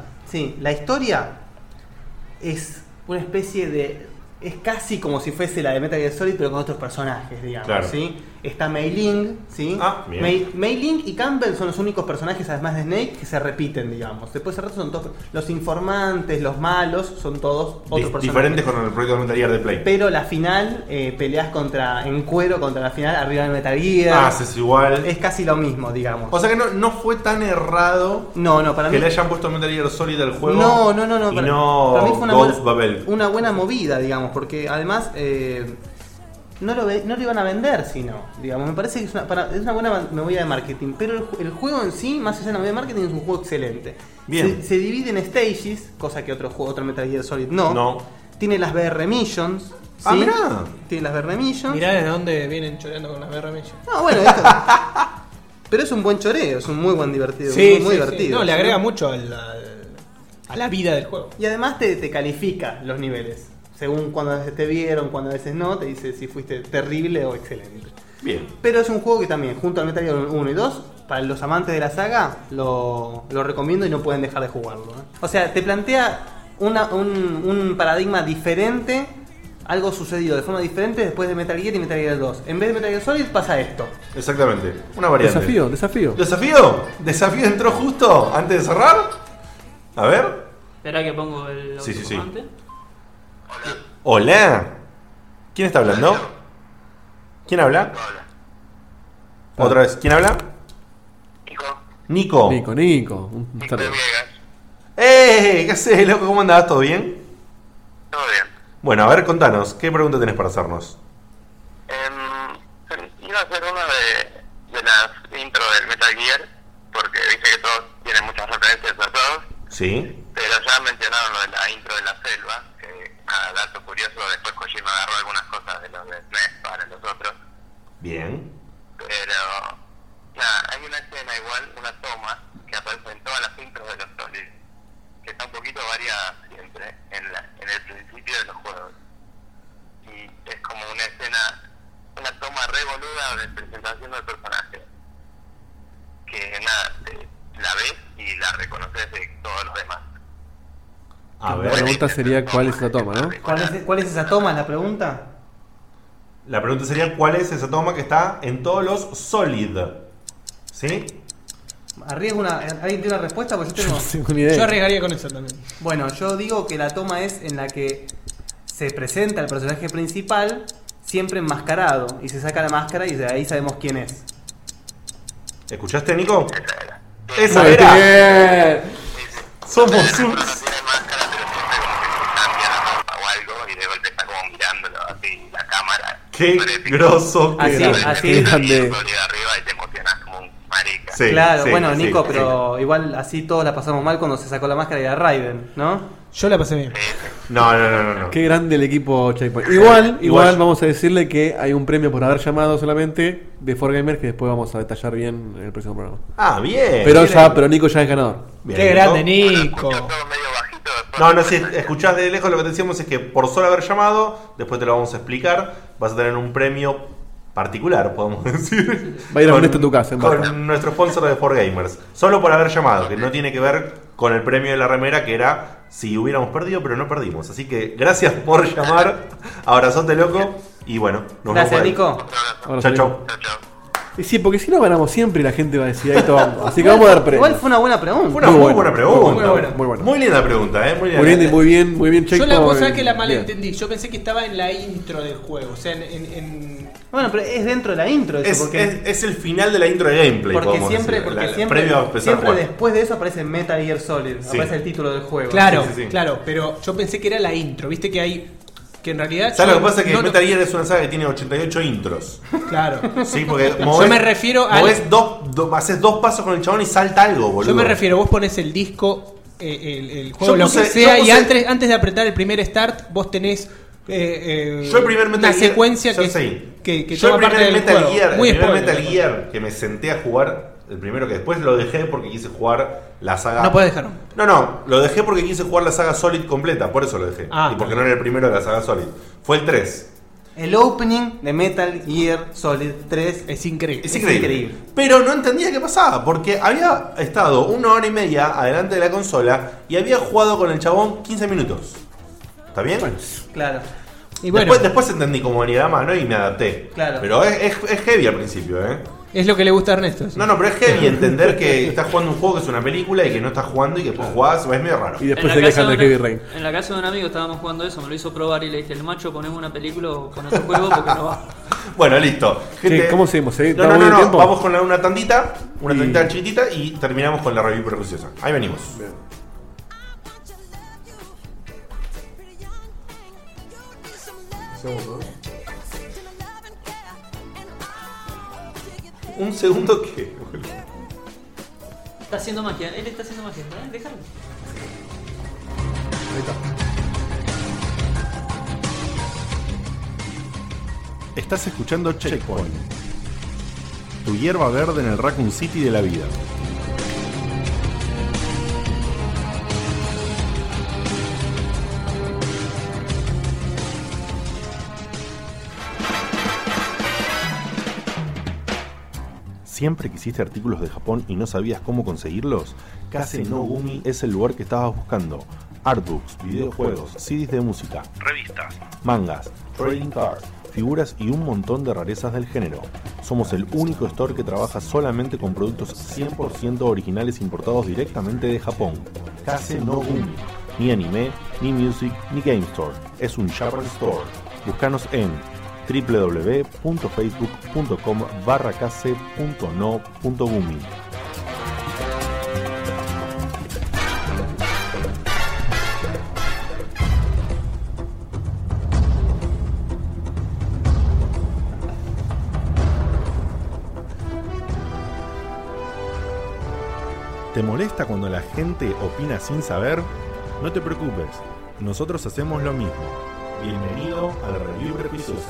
es una especie de... Es casi como si fuese la de Metal Gear Solid, pero con otros personajes, digamos, claro. ¿Sí? Está Mei Ling, ¿sí? Mei Ling y Campbell son los únicos personajes, además de Snake, que se repiten, digamos. Después de rato son todos los informantes, los malos, son todos otros personajes. Diferentes con el proyecto de Metal Gear de Play. Pero la final, peleas en cuero contra la final arriba de Metal Gear. Es igual. Es casi lo mismo, digamos. O sea que no fue tan errado para que mí... le hayan puesto Metal Gear Solid al juego. No. Para mí fue una buena movida, digamos, porque además no lo iban a vender, sino, digamos, me parece que es una buena movida de marketing, pero el juego en sí, más allá de la movida de marketing, es un juego excelente. Bien. Se divide en stages, cosa que otro Metal Gear Solid no. Tiene las VR Missions. ¿Sí? Mirá. Tiene las VR Missions. Mirá desde dónde vienen choreando con las VR Missions. No, bueno, esto... Pero es un buen choreo, es un muy buen divertido. Muy divertido. Sí. No, le agrega mucho a la vida del juego. Y además te califica los niveles. Según cuando a veces te vieron, cuando a veces no, te dice si fuiste terrible o excelente. Bien. Pero es un juego que también, junto al Metal Gear 1 y 2, para los amantes de la saga, lo recomiendo y no pueden dejar de jugarlo, ¿eh? O sea, te plantea un paradigma diferente, algo sucedido de forma diferente después de Metal Gear y Metal Gear 2. En vez de Metal Gear Solid pasa esto. Exactamente, una variante. Desafío. ¿Desafío entró justo antes de cerrar? A ver. Espera que pongo el autocomante. Hola. ¿Quién está hablando? ¿Quién habla? Otra vez. ¿Quién habla? Nico. ¿Qué haces, loco? ¿Cómo andás? ¿Todo bien? Todo bien. Bueno, a ver, contanos. ¿Qué pregunta tenés para hacernos? Iba a hacer una de las intros del Metal Gear, porque viste que todos tienen muchas referencias a todos. Sí. Pero ya mencionaron lo de la intro de la selva, que dato curioso, después Kojima agarró algunas cosas de los de SNES para los otros. Bien. Pero, nada, hay una escena igual, una toma, que aparece en todas las intros de los Solid, que está un poquito variada siempre en el principio de los juegos. Y es como una escena, una toma re boluda de presentación del personaje. Que nada, la ves y la reconoces de todos los demás. La pregunta sería cuál es esa toma, ¿no? ¿Cuál es esa toma? ¿La pregunta? La pregunta sería cuál es esa toma que está en todos los Solid. ¿Sí? ¿Alguien tiene una respuesta? Pues yo arriesgaría con eso también. Bueno, yo digo que la toma es en la que se presenta el personaje principal siempre enmascarado y se saca la máscara y de ahí sabemos quién es. ¿Escuchaste, Nico? ¡Esa era! Somos un... ¡Qué grosso! Así grande. Sí, claro, sí, bueno, Nico, sí, pero igual así todos la pasamos mal cuando se sacó la máscara y era Raiden, ¿no? Yo la pasé bien. No. Qué grande el equipo Checkpoint. Igual vamos a decirle que hay un premio por haber llamado solamente de 4Gamers que después vamos a detallar bien en el próximo programa. Ah, bien. Pero Nico ya es ganador. Bien, qué grande, Nico. No, si escuchás de lejos lo que te decíamos es que por solo haber llamado, después te lo vamos a explicar, vas a tener un premio particular, podemos decir. Va a ir a Ernesto en tu casa. Con nuestro sponsor de 4Gamers. Solo por haber llamado, que no tiene que ver con el premio de la remera, que era si hubiéramos perdido, pero no perdimos. Así que gracias por llamar. Abrazote, loco. Y bueno, nos vemos. Gracias, Nico. Chau. Y sí, porque si no ganamos siempre y la gente va a decir ahí todo. Así que vamos a dar premio. Igual fue una buena pregunta. Fue una muy buena pregunta. Muy buena. Muy linda pregunta, Muy bien, Yo la cosa que la malentendí. Yo pensé que estaba en la intro del juego. O sea, Bueno, pero es dentro de la intro eso, porque es el final de la intro de gameplay. Porque siempre después de eso aparece Metal Gear Solid, aparece el título del juego. Claro, claro, pero yo pensé que era la intro. Viste que hay... Que en realidad... ¿Sabes lo que pasa? Que Metal Gear es una saga que tiene 88 intros. Claro. Sí, porque yo me refiero a... haces dos pasos con el chabón y salta algo, boludo. Yo me refiero, vos pones el disco, el juego, lo que sea, y antes de apretar el primer start, vos tenés Yo el primer Metal una Gear, secuencia yo que, sí. que Yo toma el parte primer del Metal juego. Gear, Muy el primer spoiler. Metal Gear que me senté a jugar, el primero que después lo dejé porque quise jugar la saga. No puedes dejarlo. No, lo dejé porque quise jugar la saga Solid completa, por eso lo dejé. Ah, y porque no era el primero de la saga Solid. Fue el 3. El opening de Metal Gear Solid 3 es increíble. Es increíble. Pero no entendía qué pasaba, porque había estado 1 hora y media adelante de la consola y había jugado con el chabón 15 minutos. ¿Está bien? Claro. Y bueno, Después entendí cómo venía la mano y me adapté. Claro. Pero es heavy al principio, ¿eh? es lo que le gusta a Ernesto. sí. No, pero es heavy entender que estás jugando un juego que es una película y que no estás jugando y que después jugás, es medio raro. Y después En se la casa quejan de de Heavy una- Rain. En la casa de un amigo estábamos jugando eso, me lo hizo probar y le dije, el macho ponemos una película o con otro juego porque no va. Bueno, listo. Che, ¿cómo seguimos? No, ¿Estamos bien de tiempo? vamos con una tandita Y- chiquitita y terminamos con la review prejuiciosa. Ahí venimos. Un segundo que. Está haciendo magia, él está haciendo magia, ¿eh? Déjalo. Estás escuchando Checkpoint. Tu hierba verde en el Raccoon City de la vida. ¿Siempre quisiste artículos de Japón y no sabías cómo conseguirlos? Kase no Gumi es el lugar que estabas buscando. Artbooks, videojuegos, CDs de música, revistas, mangas, trading cards, figuras y un montón de rarezas del género. Somos el único store que trabaja solamente con productos 100% originales importados directamente de Japón. Kase no Gumi. Ni anime, ni music, ni game store. Es un Japan Store. Búscanos en www.facebook.com/kase.no.gumi. ¿Te molesta cuando la gente opina sin saber? No te preocupes, nosotros hacemos lo mismo. Bienvenido a la review prejuiciosa.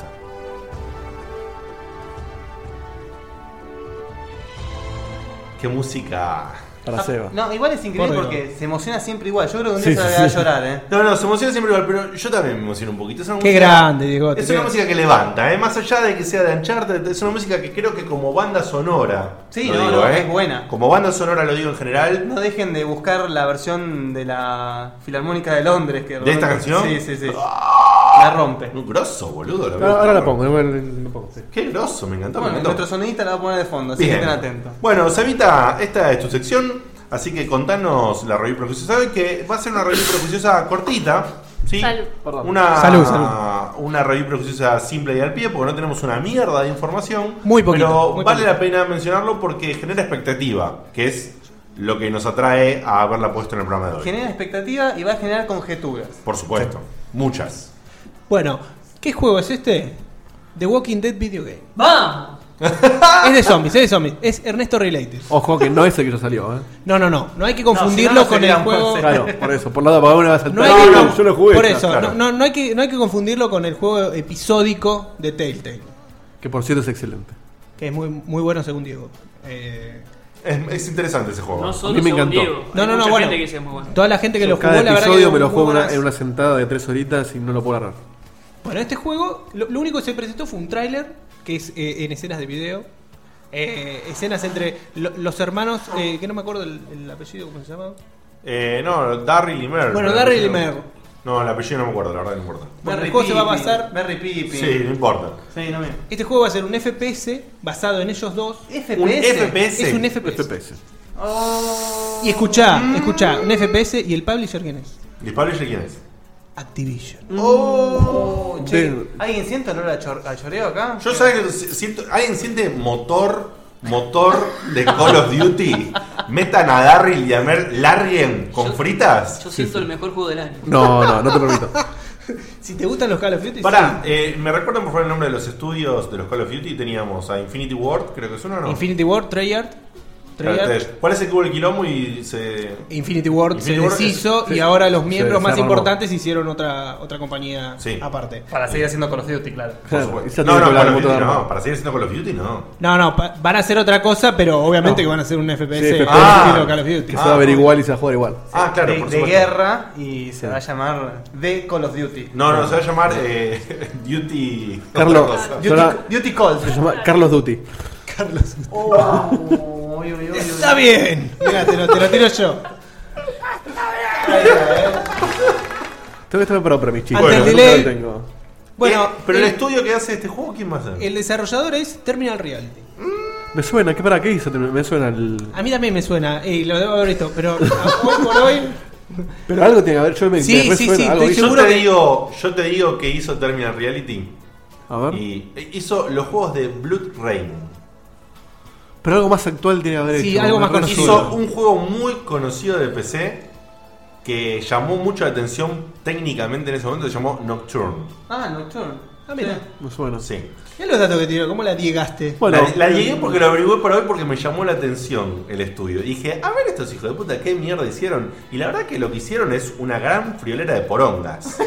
Qué música. Para Seba. No, igual es increíble Por porque se emociona siempre igual. Yo creo que un Sí, día se sí, la va a sí. llorar, ¿eh? No, se emociona siempre igual, pero yo también me emociono un poquito. Es una Qué música- grande, Diego. Es una música que levanta, más allá de que sea de Uncharted, es una música que creo que como banda sonora. Sí, lo no, digo, no, es buena. Como banda sonora lo digo en general. No dejen de buscar la versión de la Filarmónica de Londres. Que ¿De esta canción? Sí, sí, sí. La rompe. Un grosso, boludo. Ahora la pongo, lo pongo. Sí. Qué grosso, me encantó. Bueno, me encantó. nuestro sonidista la va a poner de fondo, así que Bien. estén atentos. Bueno, Sabita, esta es tu sección, así que contanos la review prejuiciosa. Saben que va a ser una review prejuiciosa cortita, ¿sí? Salud. Salud. Una review prejuiciosa simple y al pie, porque no tenemos una mierda de información. Muy poquito, Pero muy vale poquito. la pena mencionarlo porque genera expectativa, que es lo que nos atrae a haberla puesto en el programa de hoy. Genera expectativa y va a generar conjeturas. Por supuesto, muchas. Bueno, ¿qué juego es este? The Walking Dead Video Game. ¡Vamos! Es de zombies, es de zombies. Es Ernesto Related. Ojo que no es el que ya salió, ¿eh? No, no hay que confundirlo No, si no, no con el sería un juego. concepto. Claro, por eso, por la para uno va a saltar. No hay que- yo lo jugué. Por eso, claro. no hay que confundirlo con el juego episódico de Telltale. Que por cierto es excelente. Que es muy bueno según Diego. Es interesante ese juego. No solo mí me según encantó. Diego. No, Hay no, mucha bueno. gente que dice es muy bueno. Toda la gente que lo jugó, Cada la verdad episodio que me lo muy juego buenas. en una sentada de 3 horitas y no lo puedo agarrar. Bueno, este juego, lo único que se presentó fue un tráiler, que es en escenas de video. Escenas entre los hermanos, que no me acuerdo el apellido, ¿cómo se llama? No, Darryl y Mer. Bueno, El Darryl y apellido- Mer. No, el apellido no me acuerdo, la verdad no importa. Bueno, el juego se va a basar. Berry Pippin. Sí, no importa. Sí, no me. Este juego va a ser un FPS basado en ellos dos. FPS. Un FPS. Es un FPS. FPS. Oh. Y escuchá, un FPS y el publisher quién es? ¿Y el publisher quién es? Activision. Oh, che, Ven. ¿alguien siente olor a choreo acá? Yo sabes que siento. ¿Alguien siente motor de Call of Duty? Metan a Darryl y a Mer Larrien con fritas. Yo siento el mejor juego del año. No te permito. Si te gustan los Call of Duty, Pará, sí. ¿me recuerdan por favor el nombre de los estudios de los Call of Duty? Teníamos a Infinity Ward, creo que es uno, ¿no? Infinity War, Treyarch. Treyarch. ¿Cuál es el que hubo el quilombo y se... Infinity Ward se Ward deshizo es- y ahora los se miembros más desarmó. importantes hicieron otra compañía Sí. aparte. Para seguir haciendo Call of Duty, claro. Por Claro, supuesto. y ya No, tiene no, que hablar Call of mucho Duty de no. arma. Para seguir haciendo Call of Duty no. No, van a hacer otra cosa, pero obviamente No. que van a hacer un FPS Sí, FPS. estilo Call of Duty. Que se va a ver igual y se va a jugar igual. Ah, claro, de, por de supuesto. guerra y se va a llamar The Call of Duty. No, se va a llamar Duty... Carlos, otra cosa. Duty, Ahora- Duty Calls. Se llama Carlos Duty. Está bien. Mira, te lo tiro yo. Tengo que estar preparado para mis chicos. Ante el Nunca delay. lo tengo. Bueno, pero el estudio que hace este juego, ¿quién va a hacer? el desarrollador es Terminal Reality. Me suena, ¿qué hizo? Me suena el... A mí también me suena, y lo debo haber visto, pero hoy por hoy. Pero algo tiene que haber, yo me Sí, me sí, suena, sí, algo estoy hizo. seguro que- Yo te digo que hizo Terminal Reality. A ver. Y hizo los juegos de Blood Rain. Pero algo más actual tiene que haber Sí, hecho. algo Me más resuena. Hizo un juego muy conocido de PC que llamó mucho la atención técnicamente en ese momento, se llamó Nocturne. Ah, Nocturne. Ah, mira. Me suena. Sí. Mirá los datos que tiró, ¿cómo la diegaste? Bueno, la llegué porque lo averigué para hoy porque me llamó la atención el estudio. Y dije, a ver estos hijos de puta, ¿qué mierda hicieron? Y la verdad que lo que hicieron es una gran friolera de porongas.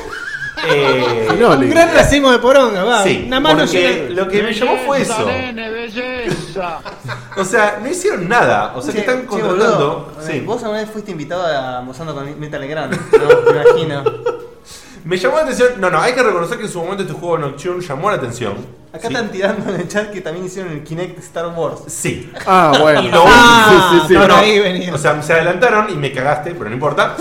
no, Un gran racimo de poronga, va. Sí, Una mano porque llena. lo que me llamó fue eso. Nene, belleza. O sea, no hicieron nada. O sea, que están contratando. boludo. Sí. Vos alguna vez fuiste invitado a Mozando con Metal Grande, no, me imagino. Me llamó la atención. No, hay que reconocer que en su momento este juego Nocturne llamó la atención. Acá Sí. están tirando en el chat que también hicieron el Kinect Star Wars. Sí. Ah, bueno. Y lo sí. por ahí venía. O sea, se adelantaron y me cagaste, pero no importa.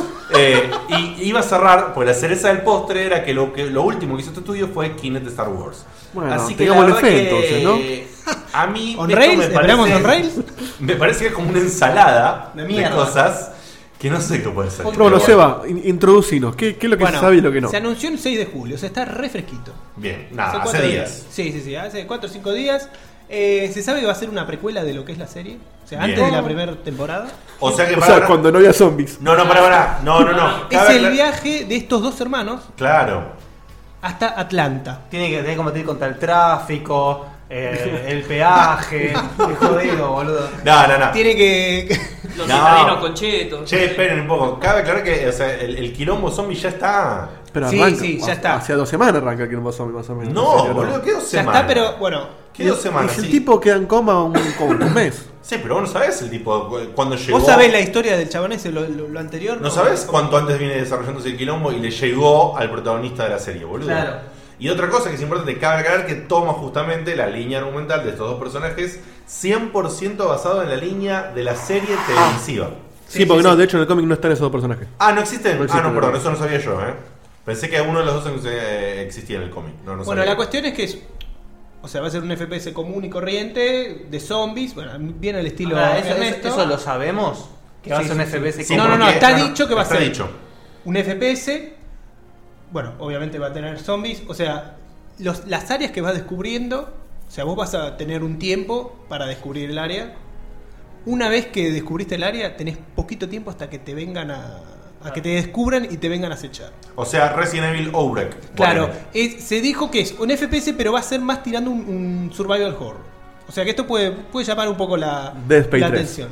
Y iba a cerrar, pues la cereza del postre era que lo último que hizo este estudio fue Kinect Star Wars. Bueno, Así que tengamos la el verdad fe, que entonces, a mí ¿On esto rails? me ¿Esperamos parece- on rails? Me parece que es como una ensalada De de mierda. cosas que no sé qué puede ser. Pero bueno, Seba, introducinos. ¿Qué es lo que se sabe y lo que no? Se anunció el 6 de julio, o sea, está re fresquito. Bien, nada, hace 4 días. Sí, hace 4 o 5 días. Se sabe que va a ser una precuela de lo que es la serie. O sea, Bien. antes de la primera temporada. O sea que O sea, cuando no había zombies. No, para. No. Es Cabe el aclar- viaje de estos dos hermanos Claro. hasta Atlanta. Tiene que combatir contra el tráfico, el peaje, el jodido, boludo. No. Tiene que. Los No. citadinos con chetos. Che, esperen un poco. Cabe aclarar que o sea, el quilombo zombie ya está. Pero Sí, arranca. sí, ya está. Hace 2 semanas arranca el Quilombo Zombie, más o menos. No, En serio, boludo, ¿qué 2 Ya semanas? está, pero bueno. ¿Qué 2 semanas? El Sí. tipo queda en coma como un mes. Sí, pero vos no sabés el tipo cuando llegó. ¿Vos sabés la historia del chabón ese, lo anterior? ¿No sabés cuánto antes viene desarrollándose el quilombo y le llegó al protagonista de la serie, boludo? Claro. Y otra cosa que es importante, cabe aclarar que toma justamente la línea argumental de estos dos personajes 100% basado en la línea de la serie televisiva. Sí, porque no, de hecho en el cómic no están esos dos personajes. Ah, ¿no existen? No existen, Ah, no, perdón, no. eso no sabía yo, Pensé que uno de los dos existía en el cómic. No Bueno, sabía. la cuestión es que o sea, va a ser un FPS común y corriente de zombies, bueno, bien al estilo Ahora, eso Ernesto. lo sabemos. Que va a Sí, ser un sí, sí. FPS Sí, no, porque- está dicho que va a está ser dicho. un FPS. Bueno, obviamente va a tener zombies, o sea, las áreas que vas descubriendo, o sea, vos vas a tener un tiempo para descubrir el área. Una vez que descubriste el área, tenés poquito tiempo hasta que te vengan a que te descubran y te vengan a acechar. O sea, Resident Evil Outbreak. Claro, ponele. se dijo que es un FPS, pero va a ser más tirando un survival horror. O sea que esto puede llamar un poco la Dead Space 3. atención.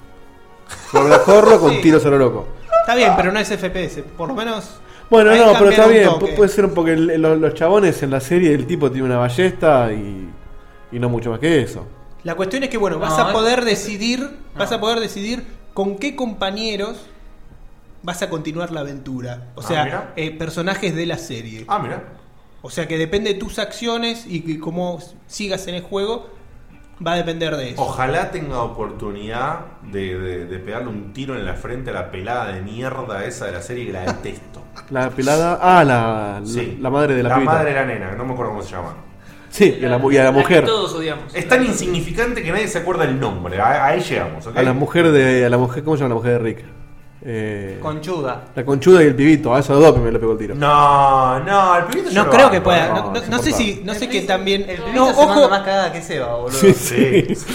Sobre la corro con Sí. tiros a lo loco. Está bien, pero no es FPS, por lo menos. Bueno, ahí no, pero está cambiaron bien. un toque. Puede ser un poco. Los chabones en la serie, el tipo tiene una ballesta y no mucho más que eso. La cuestión es que bueno, vas No, a poder decidir con qué compañeros vas a continuar la aventura. O sea, mira. Personajes de la serie. Ah, mira. O sea que depende de tus acciones y cómo sigas en el juego, va a depender de eso. Ojalá tenga oportunidad de pegarle un tiro en la frente a la pelada de mierda esa de la serie que la detesto. La pelada. Sí. La madre de la La pibita. madre de la nena, no me acuerdo cómo se llama. Sí, y a la mujer. Que todos odiamos. Es tan insignificante que nadie se acuerda el nombre. Ahí llegamos, ¿ok? A la mujer de. ¿Cómo se llama la mujer de Rick? Conchuda. La conchuda y el pibito. A esos dos me le pegó el tiro. No, el pibito yo No lo creo banco, que pueda. no, No, no- es no sé insoportable. si, no sé qué también. El No, pibito se manda ojo. más cagada que Seba, boludo. Sí, Sí. Es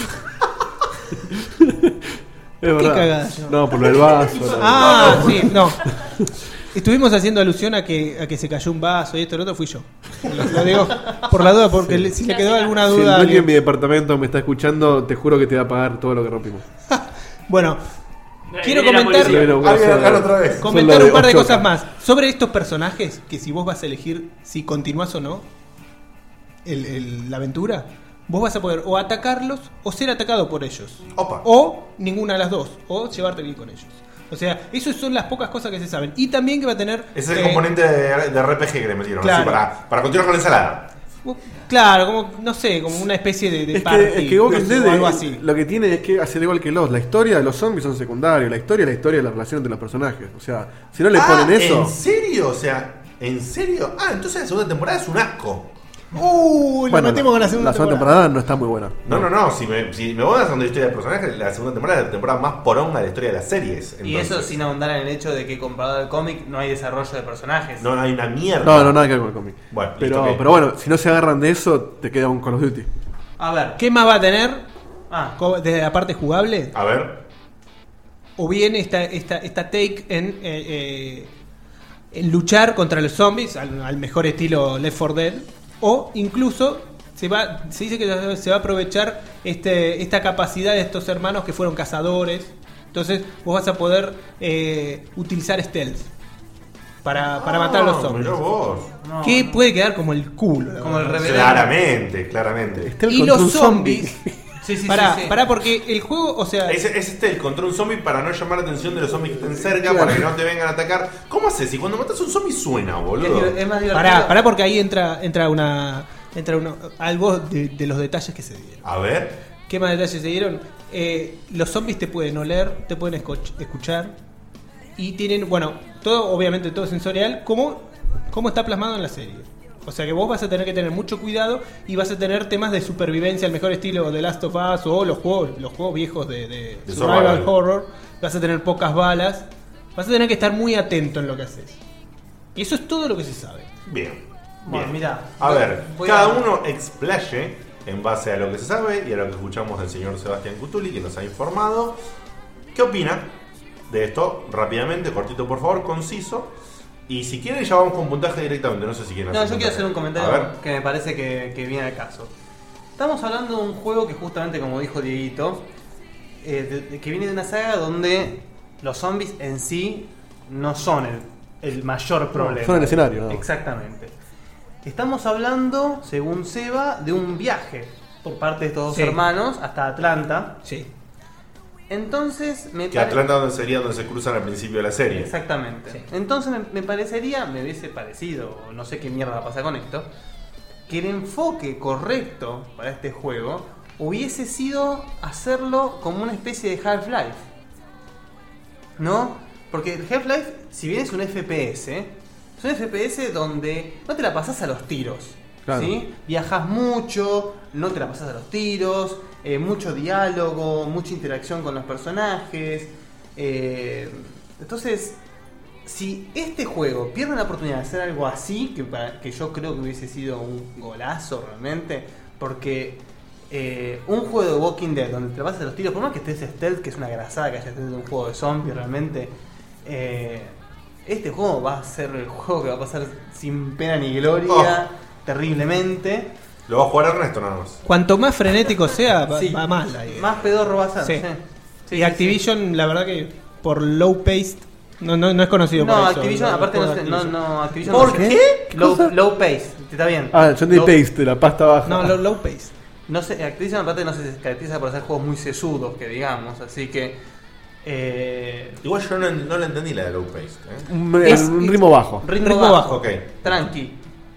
verdad. cagada, yo? No, por lo del vaso. Ah, sí, no. Estuvimos haciendo alusión a que se cayó un vaso y esto y lo otro fui yo. Lo digo por la duda, porque si le quedó alguna Si el duda. dueño en mi departamento me está escuchando, te juro que te va a pagar todo lo que rompimos. Bueno, quiero Viene la comentar, policía. comentar un par de cosas más sobre estos personajes, que si vos vas a elegir si continuás o no la aventura, vos vas a poder o atacarlos o ser atacado por ellos. Opa. O ninguna de las dos, o llevarte bien con ellos. O sea, esas son las pocas cosas que se saben. Y también que va a tener... Ese es el componente de RPG que le metieron, Claro. así, para continuar con la ensalada. Claro, como, no sé, como una especie de Es party, que, es que Walking no sé, Dead o algo así. lo que tiene es que hacer igual que Lost. La historia de los zombies son secundarios. La historia es la historia de la relación entre los personajes. O sea, si no le ponen eso... ¿En serio? O sea, ¿en serio? Ah, entonces la segunda temporada es un asco. Uy, Bueno, lo metimos con la segunda temporada no está muy buena. No. Si me voy a hacer una historia de personajes, la segunda temporada es la temporada más poronga de la historia de las series. Y eso entonces. sin ahondar en el hecho de que comparado al cómic no hay desarrollo de personajes. No hay una mierda. No, nada que ver con el cómic. Bueno, pero, listo, ok. pero bueno, si no se agarran de eso, te queda un Call of Duty. A ver, ¿Qué más va a tener Ah. desde la parte jugable? A ver. O bien esta take en luchar contra los zombies al mejor estilo Left 4 Dead, o incluso se dice que se va a aprovechar esta capacidad de estos hermanos que fueron cazadores. Entonces vos vas a poder utilizar stealth para matar a los zombies. Mirá vos. Que puede quedar como el culo, la Como el verdad. reverendo. Claramente. Y los zombies. Sí, sí, Pará, sí, sí. pará, porque el juego, o sea. Es contra un zombie para no llamar la atención de los zombies que estén cerca, Claro. para que no te vengan a atacar. ¿Cómo haces? Si cuando matas a un zombie suena, boludo. Es más divertido. Pará, porque ahí entra algo de los detalles que se dieron. A ver. ¿Qué más detalles se dieron? Los zombies te pueden oler, te pueden escuchar. Y tienen, bueno, obviamente todo sensorial, como está plasmado en la serie. O sea que vos vas a tener que tener mucho cuidado y vas a tener temas de supervivencia al mejor estilo de Last of Us o los juegos viejos de survival horror. Vas a tener pocas balas. Vas a tener que estar muy atento en lo que haces. Y eso es todo lo que se sabe. Bien. Bueno, Bien. mirá, A ver, voy cada a- uno explaye en base a lo que se sabe y a lo que escuchamos del señor Sebastián Cutuli, que nos ha informado. ¿Qué opina de esto? Rápidamente, cortito por favor, conciso. Y si quieren ya vamos con puntaje directamente, no sé si quieren No, yo quiero puntaje. hacer un A comentario ver. que me parece que viene al caso. Estamos hablando de un juego que justamente, como dijo Dieguito, que viene de una saga donde los zombies en sí no son el mayor problema. son el escenario, ¿no? Exactamente. Estamos hablando, según Seba, de un viaje por parte de estos dos Sí. hermanos hasta Atlanta. Sí. Entonces me Que Atlanta donde sería donde se cruzan al principio de la serie. Exactamente. Sí. Entonces me hubiese parecido, o no sé qué mierda pasa con esto, que el enfoque correcto para este juego hubiese sido hacerlo como una especie de Half-Life. ¿No? Porque el Half-Life, si bien es un FPS, es un FPS donde no te la pasás a los tiros. Claro. ¿Sí? Viajas mucho, no te la pasás a los tiros, mucho diálogo, mucha interacción con los personajes. Entonces, si este juego pierde la oportunidad de hacer algo así, que yo creo que hubiese sido un golazo realmente, porque un juego de Walking Dead donde te la pasas a los tiros, por más que estés stealth, que es una grasada que haya estés en un juego de zombies realmente, este juego va a ser el juego que va a pasar sin pena ni gloria, terriblemente. Lo va a jugar Ernesto nada más. Cuanto más frenético sea, va, Sí. va mal. Ahí. Más pedorro va a ser. Sí. Sí. Sí, Y sí, Activision, la verdad que por low paced, no es conocido No, por eso. Activision, los aparte juegos de Activision ¿Por no qué? sé. ¿Qué Low, cosa? low pace, está bien. Ah, yo de Low- paste, la pasta baja. No, low paced. No sé, Activision aparte no se caracteriza por hacer juegos muy sesudos, que digamos, así que Igual yo no le entendí la de low pace. Un ritmo bajo. ritmo bajo, Ok. tranqui.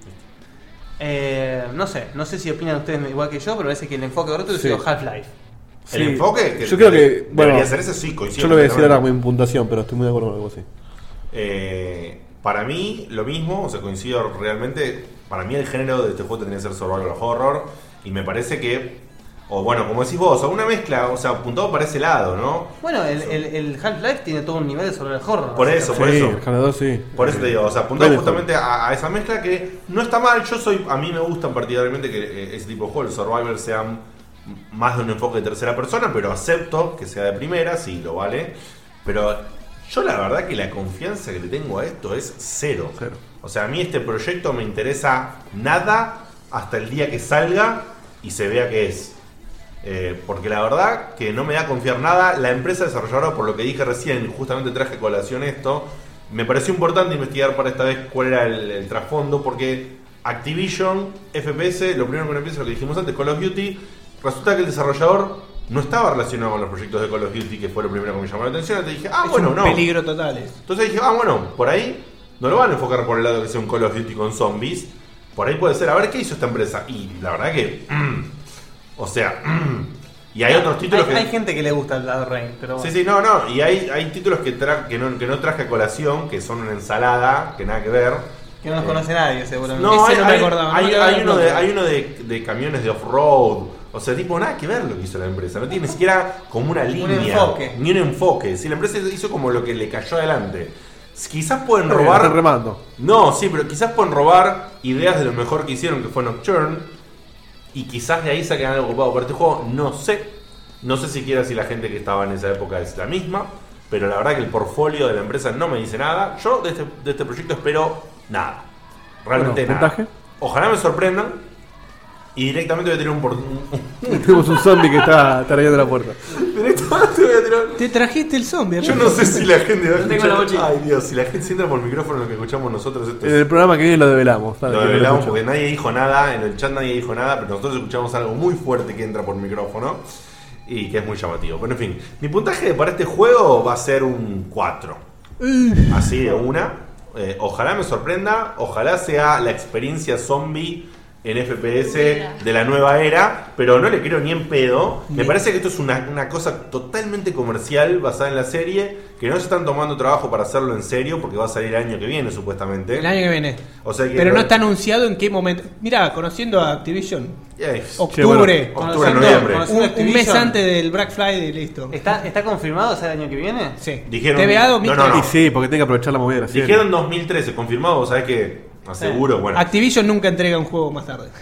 No sé si opinan ustedes igual que yo, pero parece que el enfoque correcto Sí. ha sido Half-Life. Sí. El enfoque que Yo creo que. Bueno, debería ser ese, sí, coincido yo lo voy a decir ahora completamente. como en puntuación, pero estoy muy de acuerdo con algo así. Para mí, lo mismo, o sea, coincido realmente. Para mí, el género de este juego tendría que ser survival horror. Y me parece que, o bueno, como decís vos, una mezcla, o sea, apuntado para ese lado, ¿no? Bueno, el Half-Life tiene todo un nivel de survival horror. Por eso, por Sí, eso. el Half-Life 2 sí. Por eso te digo, o sea, apuntado Bueno, justamente a esa mezcla que no está mal. A mí me gustan particularmente que ese tipo de juegos, el survival, sean más de un enfoque de tercera persona, pero acepto que sea de primera, sí, lo vale. Pero yo la verdad que la confianza que le tengo a esto es cero. Cero. O sea, a mí este proyecto me interesa nada hasta el día que salga y se vea que es. Porque la verdad que no me da a confiar nada. La empresa desarrolladora, por lo que dije recién, justamente traje colación esto, me pareció importante investigar para esta vez cuál era el trasfondo, porque Activision, FPS, lo primero que uno empieza, lo que dijimos antes, Call of Duty, resulta que el desarrollador no estaba relacionado con los proyectos de Call of Duty, que fue lo primero que me llamó la atención. Entonces dije, Es un peligro total. Entonces dije, bueno, por ahí no lo van a enfocar por el lado que sea un Call of Duty con zombies. Por ahí puede ser, a ver qué hizo esta empresa. Y la verdad que... o sea... y hay otros títulos hay gente que le gusta el lado Rain, pero... Sí, no. Y hay títulos que no traje a colación, que son una ensalada, que nada que ver. Que no los conoce nadie, seguramente. No, Ese no me acordaba. hay uno de camiones de off-road. O sea, tipo, nada que ver lo que hizo la empresa. No tiene ni siquiera como una línea. enfoque. Ni un enfoque. Si la empresa hizo como lo que le cayó adelante. Quizás pueden Está robar... bien, remando. No, sí, pero quizás pueden robar ideas de lo mejor que hicieron, que fue Nocturne. Y quizás de ahí saquen algo ocupado para este juego. No sé. No sé siquiera si la gente que estaba en esa época es la misma. Pero la verdad que el portfolio de la empresa no me dice nada. Yo de este proyecto espero nada. Realmente Bueno, nada. ¿puntaje? Ojalá me sorprendan. Y directamente voy a tirar Tenemos un zombie que está rayando la puerta. Directamente voy a tirar. Te trajiste el zombie. Yo no sé si la gente va a Tengo la escuchar. mochila. Ay Dios, si la gente se entra por el micrófono lo que escuchamos nosotros, esto En es... el programa que viene lo develamos. ¿sabes? Lo Que no revelamos escucho. porque nadie dijo nada, en el chat nadie dijo nada, pero nosotros escuchamos algo muy fuerte que entra por micrófono y que es muy llamativo. Pero en fin, mi puntaje para este juego va a ser un 4. Así de una. Ojalá me sorprenda, ojalá sea la experiencia zombie en FPS de la nueva era, pero no le creo ni en pedo. Me parece que esto es una cosa totalmente comercial basada en la serie, que no se están tomando trabajo para hacerlo en serio, porque va a salir el año que viene supuestamente. El año que viene. O sea que Pero no está anunciado en qué momento. Mira, conociendo a Activision, Octubre, octubre, noviembre. un mes antes del Black Friday, listo. ¿Está confirmado ser el año que viene? Sí. Dijeron, TVA 2013. no. Y sí, porque tiene que aprovechar la movida de la serie. Dijeron 2013, confirmado, ¿sabes qué? Aseguro, bueno. Activision nunca entrega un juego más tarde.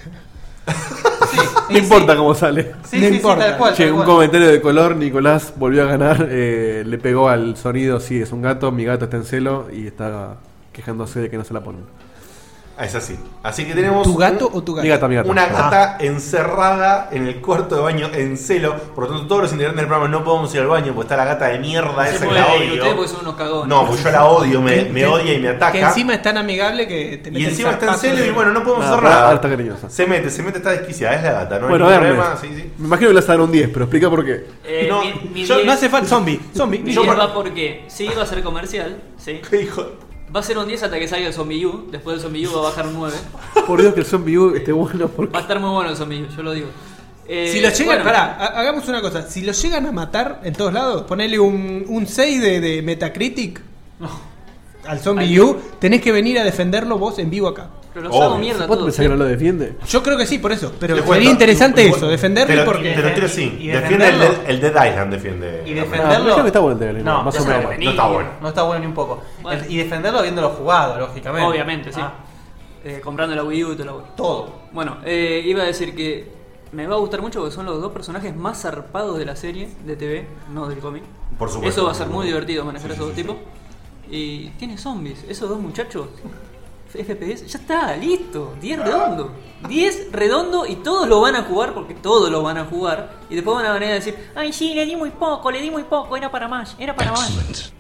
No importa cómo sale. No importa. tal cual, Che, tal un cual. comentario de color, Nicolás volvió a ganar, le pegó al sonido, sí, es un gato, mi gato está en celo y está quejándose de que no se la ponen. Es así. Así que tenemos ¿Tu gato o tu gato? Mi gata, mi gata. una gata encerrada en el cuarto de baño en celo. Por lo tanto, todos los integrantes del programa no podemos ir al baño porque está la gata de mierda esa que la Ustedes odio. porque son unos cagones. No, porque yo la odio, me odia y me ataca. Que encima es tan amigable que te mete Y el encima está en zarpazo. celo y bueno, no podemos Nada, hacer pero nada. ahora está cariñosa. Se mete, está desquiciada, es la gata, no Bueno, hay ningún Hermes, problema. Sí. me imagino que le vas a dar un 10, pero explica por qué. No, mi Yo- 10 no hace falta zombie. Mi Yo 10 para- va porque sí va a ser comercial, sí. ¿Qué hijo? Va a ser un 10 hasta que salga el Zombie U. Después del Zombie U va a bajar un 9. Por Dios que el zombie U esté bueno porque... Va a estar muy bueno el Zombie U, yo lo digo. Si lo llegan, bueno, pará, hagamos una cosa. Si lo llegan a matar en todos lados, ponele un 6 de Metacritic al Zombie U, tenés que venir a defenderlo vos en vivo acá. Pero los Obvio. hago mierda ¿Vos todos. pensás que no lo defiende? Yo creo que sí, por eso. Pero Te sería cuento, interesante igual- eso, defenderlo te lo- porque. Te lo tiro así. y Defiende defenderlo. el Dead Island, defiende. Y Ah, defenderlo. creo que está bueno el DL, No, más ya o está menos. bueno. No está bueno. No está bueno ni un poco. Bueno. Y defenderlo habiéndolo jugado, lógicamente. Obviamente, sí. Ah, Comprando la Wii U y todo lo bueno. todo. Bueno, iba a decir que me va a gustar mucho porque son los dos personajes más zarpados de la serie de TV, no del cómic. Por supuesto. Eso va a ser muy divertido manejar a esos dos tipos. Y tiene zombies, esos dos muchachos. FPS, ya está, listo. 10 redondo. 10 redondo y todos lo van a jugar porque todos lo van a jugar. Y después van a venir a decir, ay sí, le di muy poco, era para más, era para más.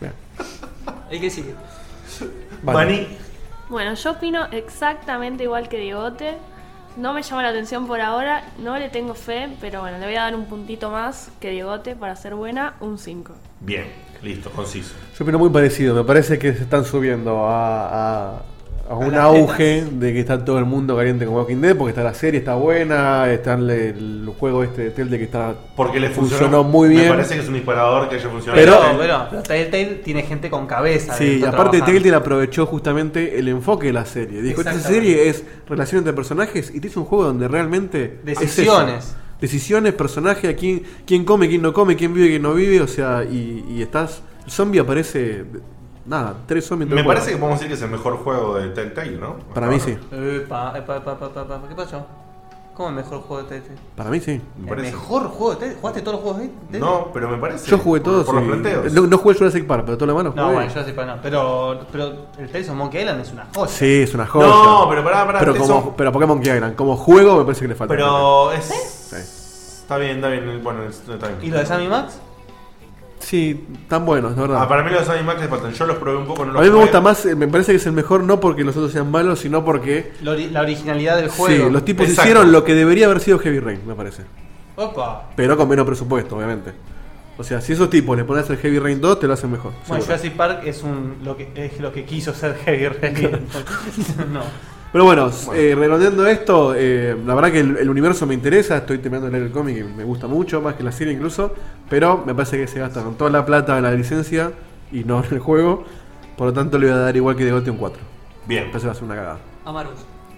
El que sigue. Vani, Bueno, yo opino exactamente igual que Diegote. No me llama la atención por ahora, no le tengo fe, pero bueno, le voy a dar un puntito más que Diegote para ser buena, un 5. bien, listo, conciso. Yo opino muy parecido, me parece que se están subiendo a un las auge de que está todo el mundo caliente con Walking Dead, porque está la serie, está buena, está el juego este de Telltale que está Porque le funcionó muy bien. Me parece que es un disparador que haya funcionado. Pero- Telltale tiene gente con cabeza. Sí, dentro aparte trabajando. Telltale aprovechó justamente el enfoque de la serie. Dijo, esta Exactamente. serie es relación entre personajes y te hizo un juego donde realmente Decisiones. es eso. Decisiones, personajes, a quién come, quién no come, quién vive, quién no vive, o sea, y estás... El zombie aparece... Nada, 3 zombies en todo Me el parece que juego. podemos decir que es el mejor juego de Telltale, ¿no? Para mí sí. Epa, ¿qué pasó? ¿Cómo el mejor juego de Telltale? Para mí sí. Me ¿El parece. mejor juego de Telltale? ¿Jugaste todos los juegos de Telltale? No, pero me parece. Yo jugué todos. Por los y- planteos. No jugué Jurassic Park, pero todo lo demás lo No, jugué. bueno, yo sí, no. Pero el Tales of Monkey Island es una joya. Sí, es una joya. No, pero pará, pero, eso- pero Pokémon Monkey Island, como juego me parece que le falta. Pero es. Sí. Está bien. Bueno, está bien. ¿Y lo de Sammy Max? Sí, tan buenos, la verdad. Para mí los Sammy Max les faltan. Yo los probé un poco, no los A mí me jugué. gusta más, me parece que es el mejor no porque los otros sean malos, sino porque La originalidad del juego. sí, los tipos Exacto. hicieron lo que debería haber sido Heavy Rain, me parece. Opa. Pero con menos presupuesto, obviamente. O sea, si esos tipos le pones el Heavy Rain 2, te lo hacen mejor. Bueno, seguro. Jurassic Park es lo que quiso ser Heavy Rain. No. Pero bueno, redondeando esto, la verdad que el universo me interesa, estoy terminando de leer el cómic y me gusta mucho, más que la serie incluso, pero me parece que se gastaron toda la plata en la licencia y no en el juego, por lo tanto le voy a dar igual que de Gotti un 4. Bien. Me parece que va a ser una cagada. Amarus.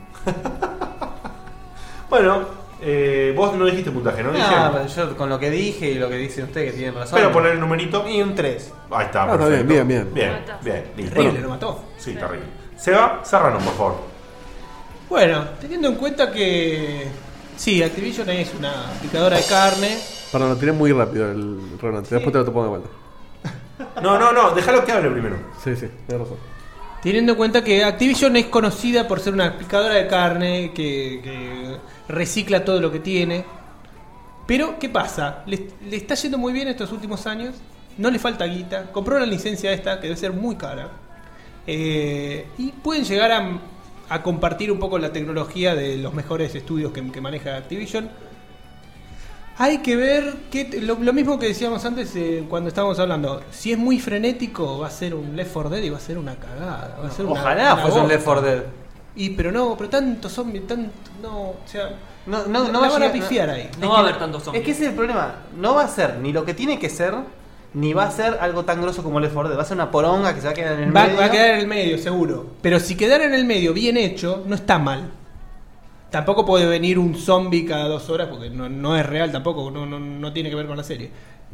Bueno, vos no dijiste puntaje, ¿no? Dije. No, yo con lo que dije y lo que dice usted, que tiene razón. Pero poner el numerito. Y un 3. Ahí está, está perfecto. bien. Bien, listo. Terrible, lo mató. Sí, terrible. Seba, Serrano, por favor. Bueno, teniendo en cuenta que sí, Activision es una picadora de carne. Perdón, lo tiré muy rápido el Roland, después te lo pongo de vuelta. No, déjalo que hable primero. Sí, tienes razón. Teniendo en cuenta que Activision es conocida por ser una picadora de carne que recicla todo lo que tiene. Pero, ¿qué pasa? Le está yendo muy bien estos últimos años. No le falta guita. Compró una licencia esta que debe ser muy cara. Y pueden llegar a compartir un poco la tecnología de los mejores estudios que maneja Activision. Hay que ver lo mismo que decíamos antes cuando estábamos hablando. Si es muy frenético, va a ser un Left 4 Dead y va a ser una cagada. Va a ser Ojalá fuese un Left 4 Dead. Pero tantos zombies, no, o sea, No la van a pifiar ahí. No va a haber tantos Es zombies. que ese es el problema. No va a ser ni lo que tiene que ser, ni va a ser algo tan grosso como Left 4 Dead. Va a ser una poronga que se va a quedar en el medio. Va a quedar en el medio, seguro. Pero si quedara en el medio bien hecho, no está mal. Tampoco puede venir un zombie cada 2 horas, porque no es real tampoco, no tiene que ver con la serie.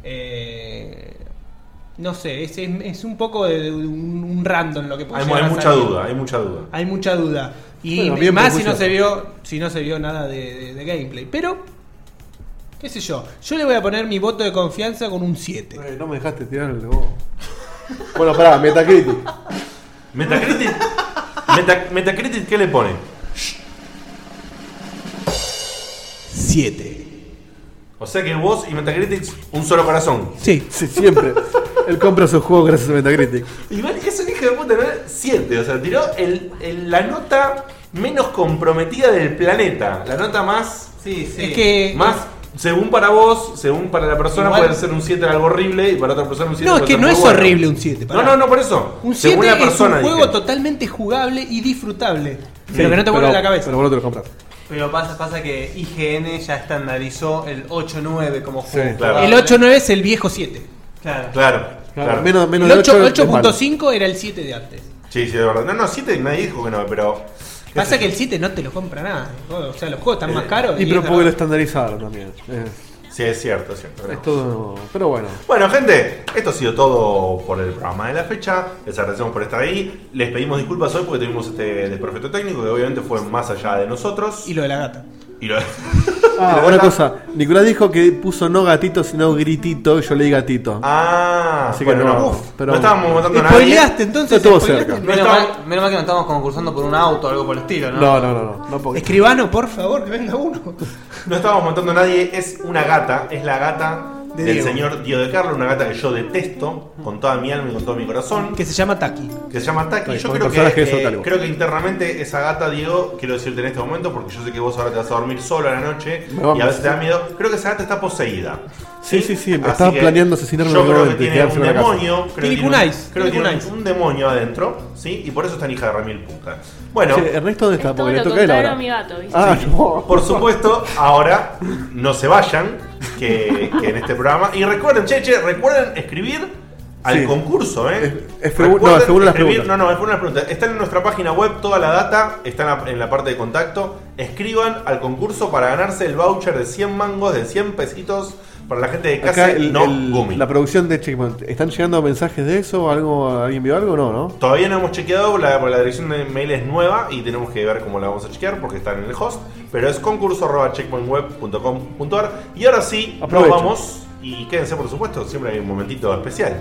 No sé, es un poco de un random lo que puede llegar Hay a mucha salir. duda. Hay mucha duda. Y Bueno, bien más si propuso. no se vio nada de gameplay. Pero, qué sé yo le voy a poner mi voto de confianza con un 7. No me dejaste tirar el huevo. Bueno, pará, Metacritic. Metacritic, ¿qué le pone? 7. O sea que vos y Metacritic un solo corazón. Sí. Sí, siempre. Él compra sus juegos gracias a Metacritic. Igual es un hijo de puta, ¿no? 7, o sea, tiró la nota menos comprometida del planeta. La nota más. Sí. Es que Más. Según para vos, según para la persona, Igual- puede ser un 7 algo horrible y para otra persona un 7 No, es puede que ser no muy es bueno. horrible un 7. No, por eso. Un Según 7 la es un persona, juego dije. totalmente jugable y disfrutable. Pero que no te vuelve la cabeza. Pero vos no te lo compras. Pero pasa que IGN ya estandarizó el 8-9 como juego. Sí, claro. El 8.9 es el viejo 7. Claro. Claro. Menos El de 8 8.5 era el 7 de antes. Sí, de verdad. No, 7 nadie dijo que no, pero. Pasa que el 7 no te lo compra nada. O sea, los juegos están más caros. Y pero es porque lo verdad. estandarizaron también. Sí, es cierto. Es todo. Pero bueno. Bueno, gente, esto ha sido todo por el programa de la fecha. Les agradecemos por estar ahí. Les pedimos disculpas hoy porque tuvimos este desperfecto técnico que obviamente fue más allá de nosotros. Y lo de la gata. Y lo- Ah, una cosa. Nicolás dijo que puso no gatito, sino gritito. Y yo leí gatito. Así que no. no. Pero- No estábamos matando a nadie. Spoileaste entonces. Estuvo spoileaste. cerca. Menos mal que no estamos concursando por un auto o algo por el estilo, ¿no? No, porque- Escribano, por favor, que venga uno. No estábamos matando a nadie. Es una gata. Es la gata De del Diego. señor Diego de Carlo. Una gata que yo detesto con toda mi alma y con todo mi corazón. Que se llama Taki. Que se llama Taki. Sí, Yo con creo personaje de que, Sotalvo. creo que internamente esa gata, Diego, quiero decirte en este momento, porque yo sé que vos ahora te vas a dormir solo a la noche Me vamos. y a veces te da miedo. Creo que esa gata está poseída. Sí. Así Estaba que planeando asesinarme Yo creo que nuevamente, tiene quedarse un en la casa. demonio. Creo Tiene que kunais, creo que tiene tiene un demonio adentro, ¿sí? Y por eso está en hija de Ramil puta. Bueno. Che, Ernesto, ¿dónde está? Es todo Porque le lo toca a él contrario a ahora. mi gato, ¿viste? Ah, no. Por supuesto, ahora no se vayan que en este programa. Y recuerden, recuerden escribir al Sí. concurso, ¿eh? Es Recuerden según las escribir- preguntas. No, es por las preguntas. Está en nuestra página web toda la data, está en la parte de contacto. Escriban al concurso para ganarse el voucher de 100 mangos, de 100 pesitos para la gente de casa. Acá Gumi. la producción de Checkpoint. ¿Están llegando mensajes de eso? ¿Alguien vio algo? No, ¿no? Todavía no hemos chequeado, la dirección de mail es nueva y tenemos que ver cómo la vamos a chequear porque está en el host. Pero es concurso@checkpointweb.com.ar. Y ahora sí, Aprovechen. nos vamos y quédense, por supuesto, siempre hay un momentito especial.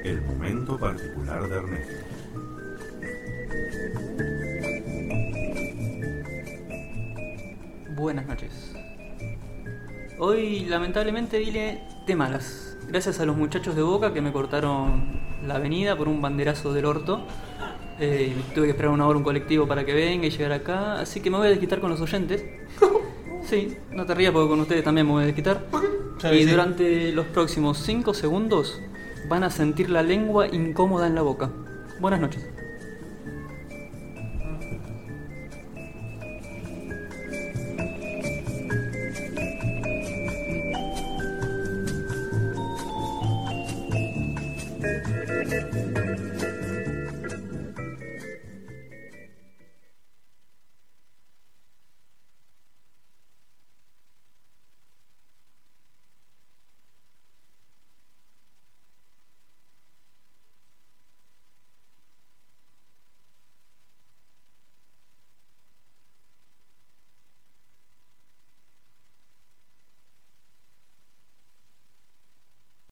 El momento particular de Ernesto. Buenas noches. Hoy lamentablemente vine de malas. Gracias a los muchachos de Boca que me cortaron la avenida por un banderazo del orto. Tuve que esperar una hora un colectivo para que venga y llegar acá. Así que me voy a desquitar con los oyentes. Sí, no te rías porque con ustedes también me voy a desquitar. Y durante los próximos 5 segundos van a sentir la lengua incómoda en la boca. Buenas noches.